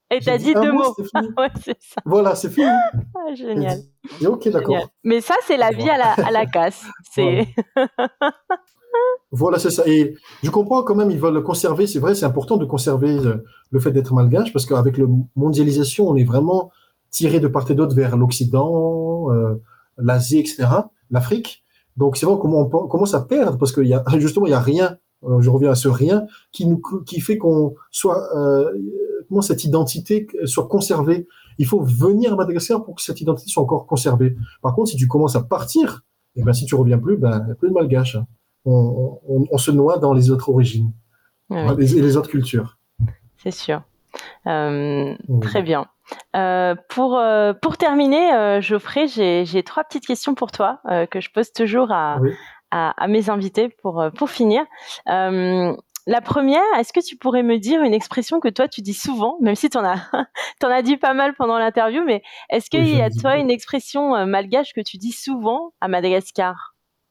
Et J'ai t'as dit dit un 2 mot, mots. c'était fini. Ouais, c'est ça. Voilà, c'est fini. Ah, J'ai génial, dit, ok, génial. d'accord. Mais ça, c'est la vie Voilà. à la casse. Voilà. C'est Voilà, c'est ça. Et je comprends quand même, ils veulent conserver. C'est vrai, c'est important de conserver le fait d'être malgache parce qu'avec la mondialisation, on est vraiment tiré de part et d'autre vers l'Occident, l'Asie, etc., l'Afrique. Donc, c'est vrai qu'on commence à perdre parce qu'il y a, justement, il y a rien. Alors, je reviens à ce rien qui fait qu'on soit, comment cette identité soit conservée. Il faut venir à Madagascar pour que cette identité soit encore conservée. Par contre, si tu commences à partir, et ben, si tu reviens plus, ben, il n'y a plus de malgache, hein. On se noie dans les autres origines oui, et les autres cultures. c'est sûr. Oui. Très bien. Pour terminer, Geoffrey, j'ai 3 petites questions pour toi que je pose toujours Oui. à mes invités pour finir. La première, est-ce que tu pourrais me dire une expression que toi tu dis souvent, même si t'en as dit pas mal pendant l'interview, mais est-ce Oui, qu'il y j'en a dis toi beaucoup. une expression malgache que tu dis souvent à Madagascar?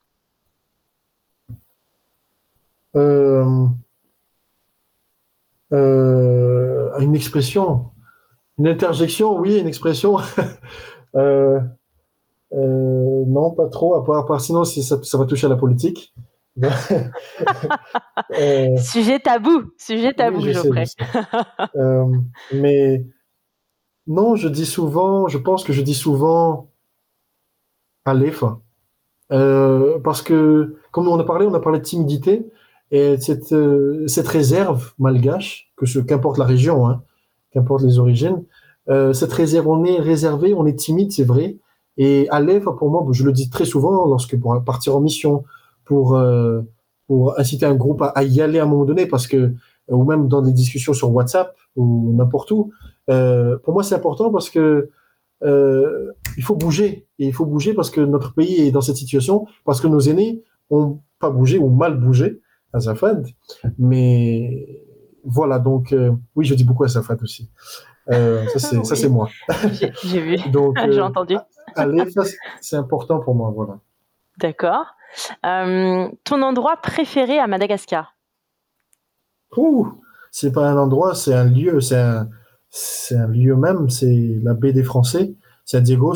Euh, une expression, une interjection, oui, une expression. Euh, non, pas trop, à part sinon ça va toucher à la politique. Euh, Sujet oui, tabou, je sais, je Geoffrey. sais. Euh, mais non, je pense que je dis souvent Aleph. Parce que, comme on a parlé de timidité, et cette réserve malgache, qu'importe la région, hein, qu'importe les origines, cette réserve, on est réservé, on est timide, c'est vrai. Et Aleph, pour moi, je le dis très souvent, pour partir en mission, pour, euh, pour inciter un groupe à y aller à un moment donné, parce que, ou même dans des discussions sur WhatsApp ou n'importe où, pour moi, c'est important parce que il faut bouger. Et il faut bouger parce que notre pays est dans cette situation, parce que nos aînés ont pas bougé ou mal bougé à Zafad. Mais voilà, donc oui, je dis beaucoup à Zafad aussi. Ça c'est Oui, moi. j'ai vu, Donc j'ai entendu. allez, ça c'est important pour moi, voilà. D'accord. Ton endroit préféré à Madagascar? Ouh, c'est pas un endroit, c'est un lieu, c'est un lieu même. C'est la baie des Français. C'est à Diego.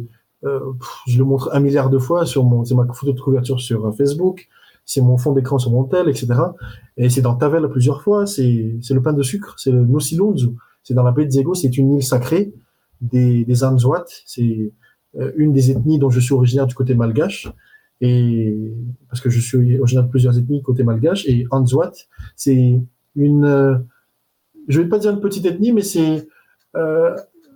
Je le montre 1 milliard de fois c'est ma photo de couverture sur Facebook. C'est mon fond d'écran sur mon tel, etc. Et c'est dans Tavel plusieurs fois. C'est le pain de sucre. C'est le Nosilonzu. C'est dans la baie de Diego. C'est une île sacrée des Anzoat. C'est une des ethnies dont je suis originaire du côté malgache. Et parce que je suis originaire de plusieurs ethnies côté malgache et Anzoat, c'est une, je vais pas dire une petite ethnie, mais c'est euh,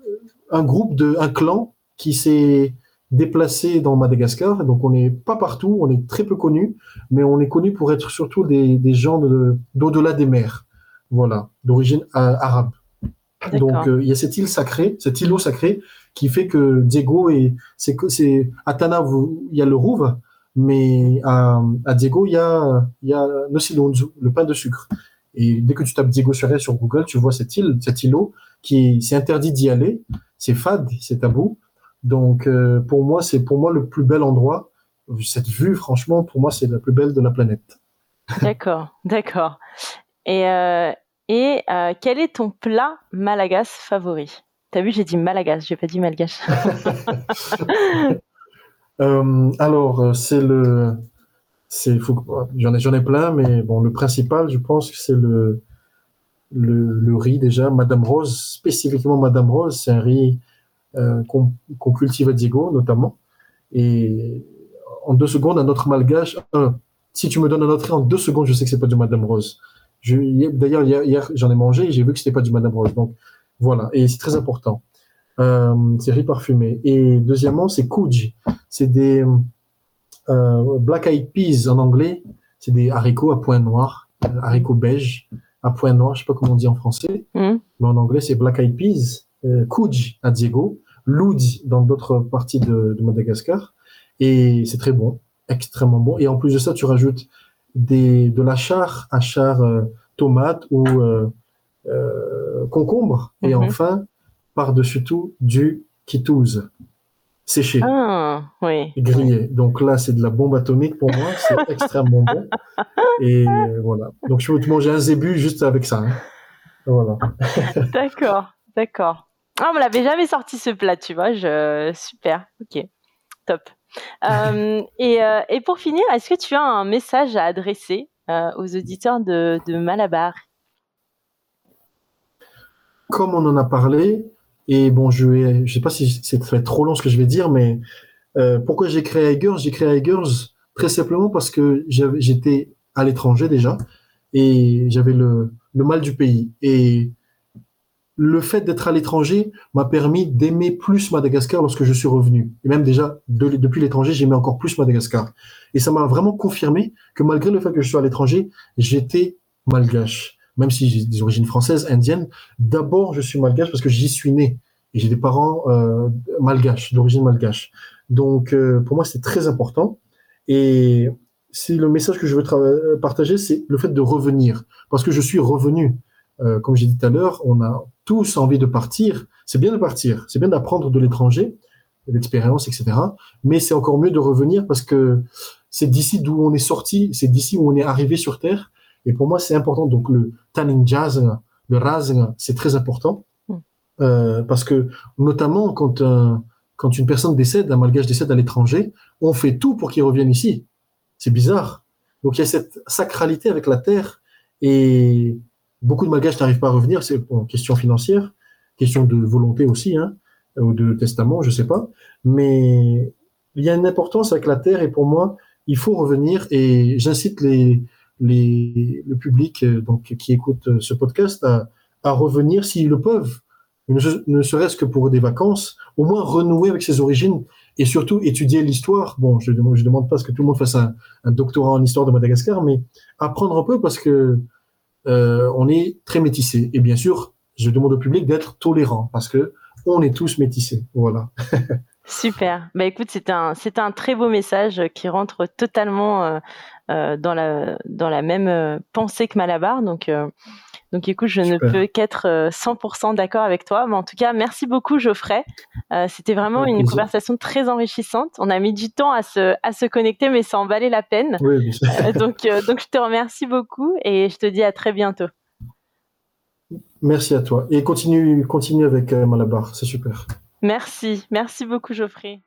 un clan qui s'est déplacé dans Madagascar. Donc on n'est pas partout, on est très peu connu, mais on est connu pour être surtout des gens d'au-delà des mers, voilà, d'origine arabe. Donc D'accord. il y a cette île sacrée, cet îlot sacré qui fait que Diego c'est à Tana il y a le Rouve, mais à Diego il y a Nosilonzu, le pain de sucre. Et dès que tu tapes Diego sur Google, tu vois cette île, cet îlot c'est interdit d'y aller, c'est fade, c'est tabou. Donc pour moi le plus bel endroit. Cette vue, franchement, pour moi, c'est la plus belle de la planète. D'accord, d'accord. Et, quel est ton plat malagas favori? T'as vu, j'ai dit malagas, j'ai pas dit malgache. C'est j'en ai plein, mais bon, le principal, je pense que c'est le riz déjà. Madame Rose, spécifiquement Madame Rose, c'est un riz qu'on cultive à Diego notamment. Et en 2 secondes, un autre malgache, si tu me donnes un autre riz en 2 secondes, je sais que c'est pas du Madame Rose. D'ailleurs, hier, j'en ai mangé et j'ai vu que c'était pas du Madame Rose. Donc voilà, et c'est très important. C'est riz parfumé. Et deuxièmement, c'est kuj. C'est des black eyed peas en anglais. C'est des haricots à points noirs, haricots beige à points noirs. Je sais pas comment on dit en français, Mm. mais en anglais c'est black eyed peas. Kuj à Diego, Loudi dans d'autres parties de Madagascar. Et c'est très bon, extrêmement bon. Et en plus de ça, tu rajoutes de la char tomate ou concombre. Et Mhm. enfin, par-dessus tout, du kitouze séché Ah, oui. et grillé. Donc là, c'est de la bombe atomique pour moi. C'est extrêmement bon. Et voilà. Donc je peux te manger un zébu juste avec ça, hein. Voilà. D'accord. D'accord. Ah, on me l'avait jamais sorti ce plat, tu vois. Super. Ok. Top. Et pour finir, est-ce que tu as un message à adresser aux auditeurs de Malabar? Comme on en a parlé, et bon, je sais pas si ça va être trop long ce que je vais dire, mais pourquoi j'ai créé Higers? J'ai créé Higers très simplement parce que j'étais à l'étranger déjà et j'avais le mal du pays. Et le fait d'être à l'étranger m'a permis d'aimer plus Madagascar lorsque je suis revenu. Et même déjà, depuis l'étranger, j'aimais encore plus Madagascar. Et ça m'a vraiment confirmé que malgré le fait que je sois à l'étranger, j'étais malgache. Même si j'ai des origines françaises, indiennes, d'abord je suis malgache parce que j'y suis né. Et j'ai des parents malgaches, d'origine malgache. Donc pour moi, c'est très important. Et c'est le message que je veux partager, c'est le fait de revenir. Parce que je suis revenu. Comme j'ai dit tout à l'heure, on a tous envie de partir. C'est bien de partir, c'est bien d'apprendre de l'étranger, de l'expérience, etc. Mais c'est encore mieux de revenir parce que c'est d'ici d'où on est sorti, c'est d'ici où on est arrivé sur Terre. Et pour moi, c'est important. Donc le tanning jazz, le razing, c'est très important parce que notamment quand une personne décède, un malgache décède à l'étranger, on fait tout pour qu'il revienne ici. C'est bizarre. Donc il y a cette sacralité avec la terre et beaucoup de malgaches n'arrivent pas à revenir. C'est une question financière, question de volonté aussi, hein, ou de testament, je sais pas. Mais il y a une importance avec la terre et pour moi, il faut revenir et j'incite le public donc qui écoute ce podcast à revenir s'ils le peuvent, ne serait-ce que pour des vacances, au moins renouer avec ses origines et surtout étudier l'histoire. Bon, je demande pas à ce que tout le monde fasse un doctorat en histoire de Madagascar, mais apprendre un peu parce que on est très métissés. Et bien sûr, je demande au public d'être tolérant parce que on est tous métissés. Voilà. Super. Bah écoute, c'est un très beau message qui rentre totalement dans la même pensée que Malabar. Donc écoute, je ne Super. peux qu'être 100% d'accord avec toi. Mais en tout cas, merci beaucoup Geoffrey. C'était vraiment Avec une plaisir. conversation très enrichissante. On a mis du temps à se connecter, mais ça en valait la peine. Oui, bien sûr. Donc je te remercie beaucoup et je te dis à très bientôt. Merci à toi. Et continue avec Malabar, c'est super. Merci beaucoup Geoffrey.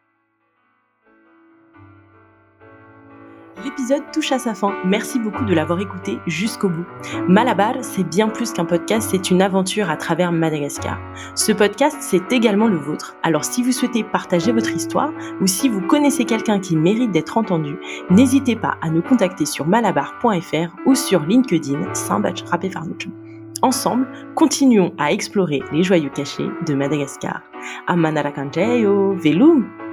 L'épisode touche à sa fin. Merci beaucoup de l'avoir écouté jusqu'au bout. Malabar, c'est bien plus qu'un podcast, c'est une aventure à travers Madagascar. Ce podcast, c'est également le vôtre. Alors si vous souhaitez partager votre histoire ou si vous connaissez quelqu'un qui mérite d'être entendu, n'hésitez pas à nous contacter sur malabar.fr ou sur LinkedIn Sambat Rapefarnouch. Ensemble, continuons à explorer les joyaux cachés de Madagascar. Amanarakanteyo, Velum!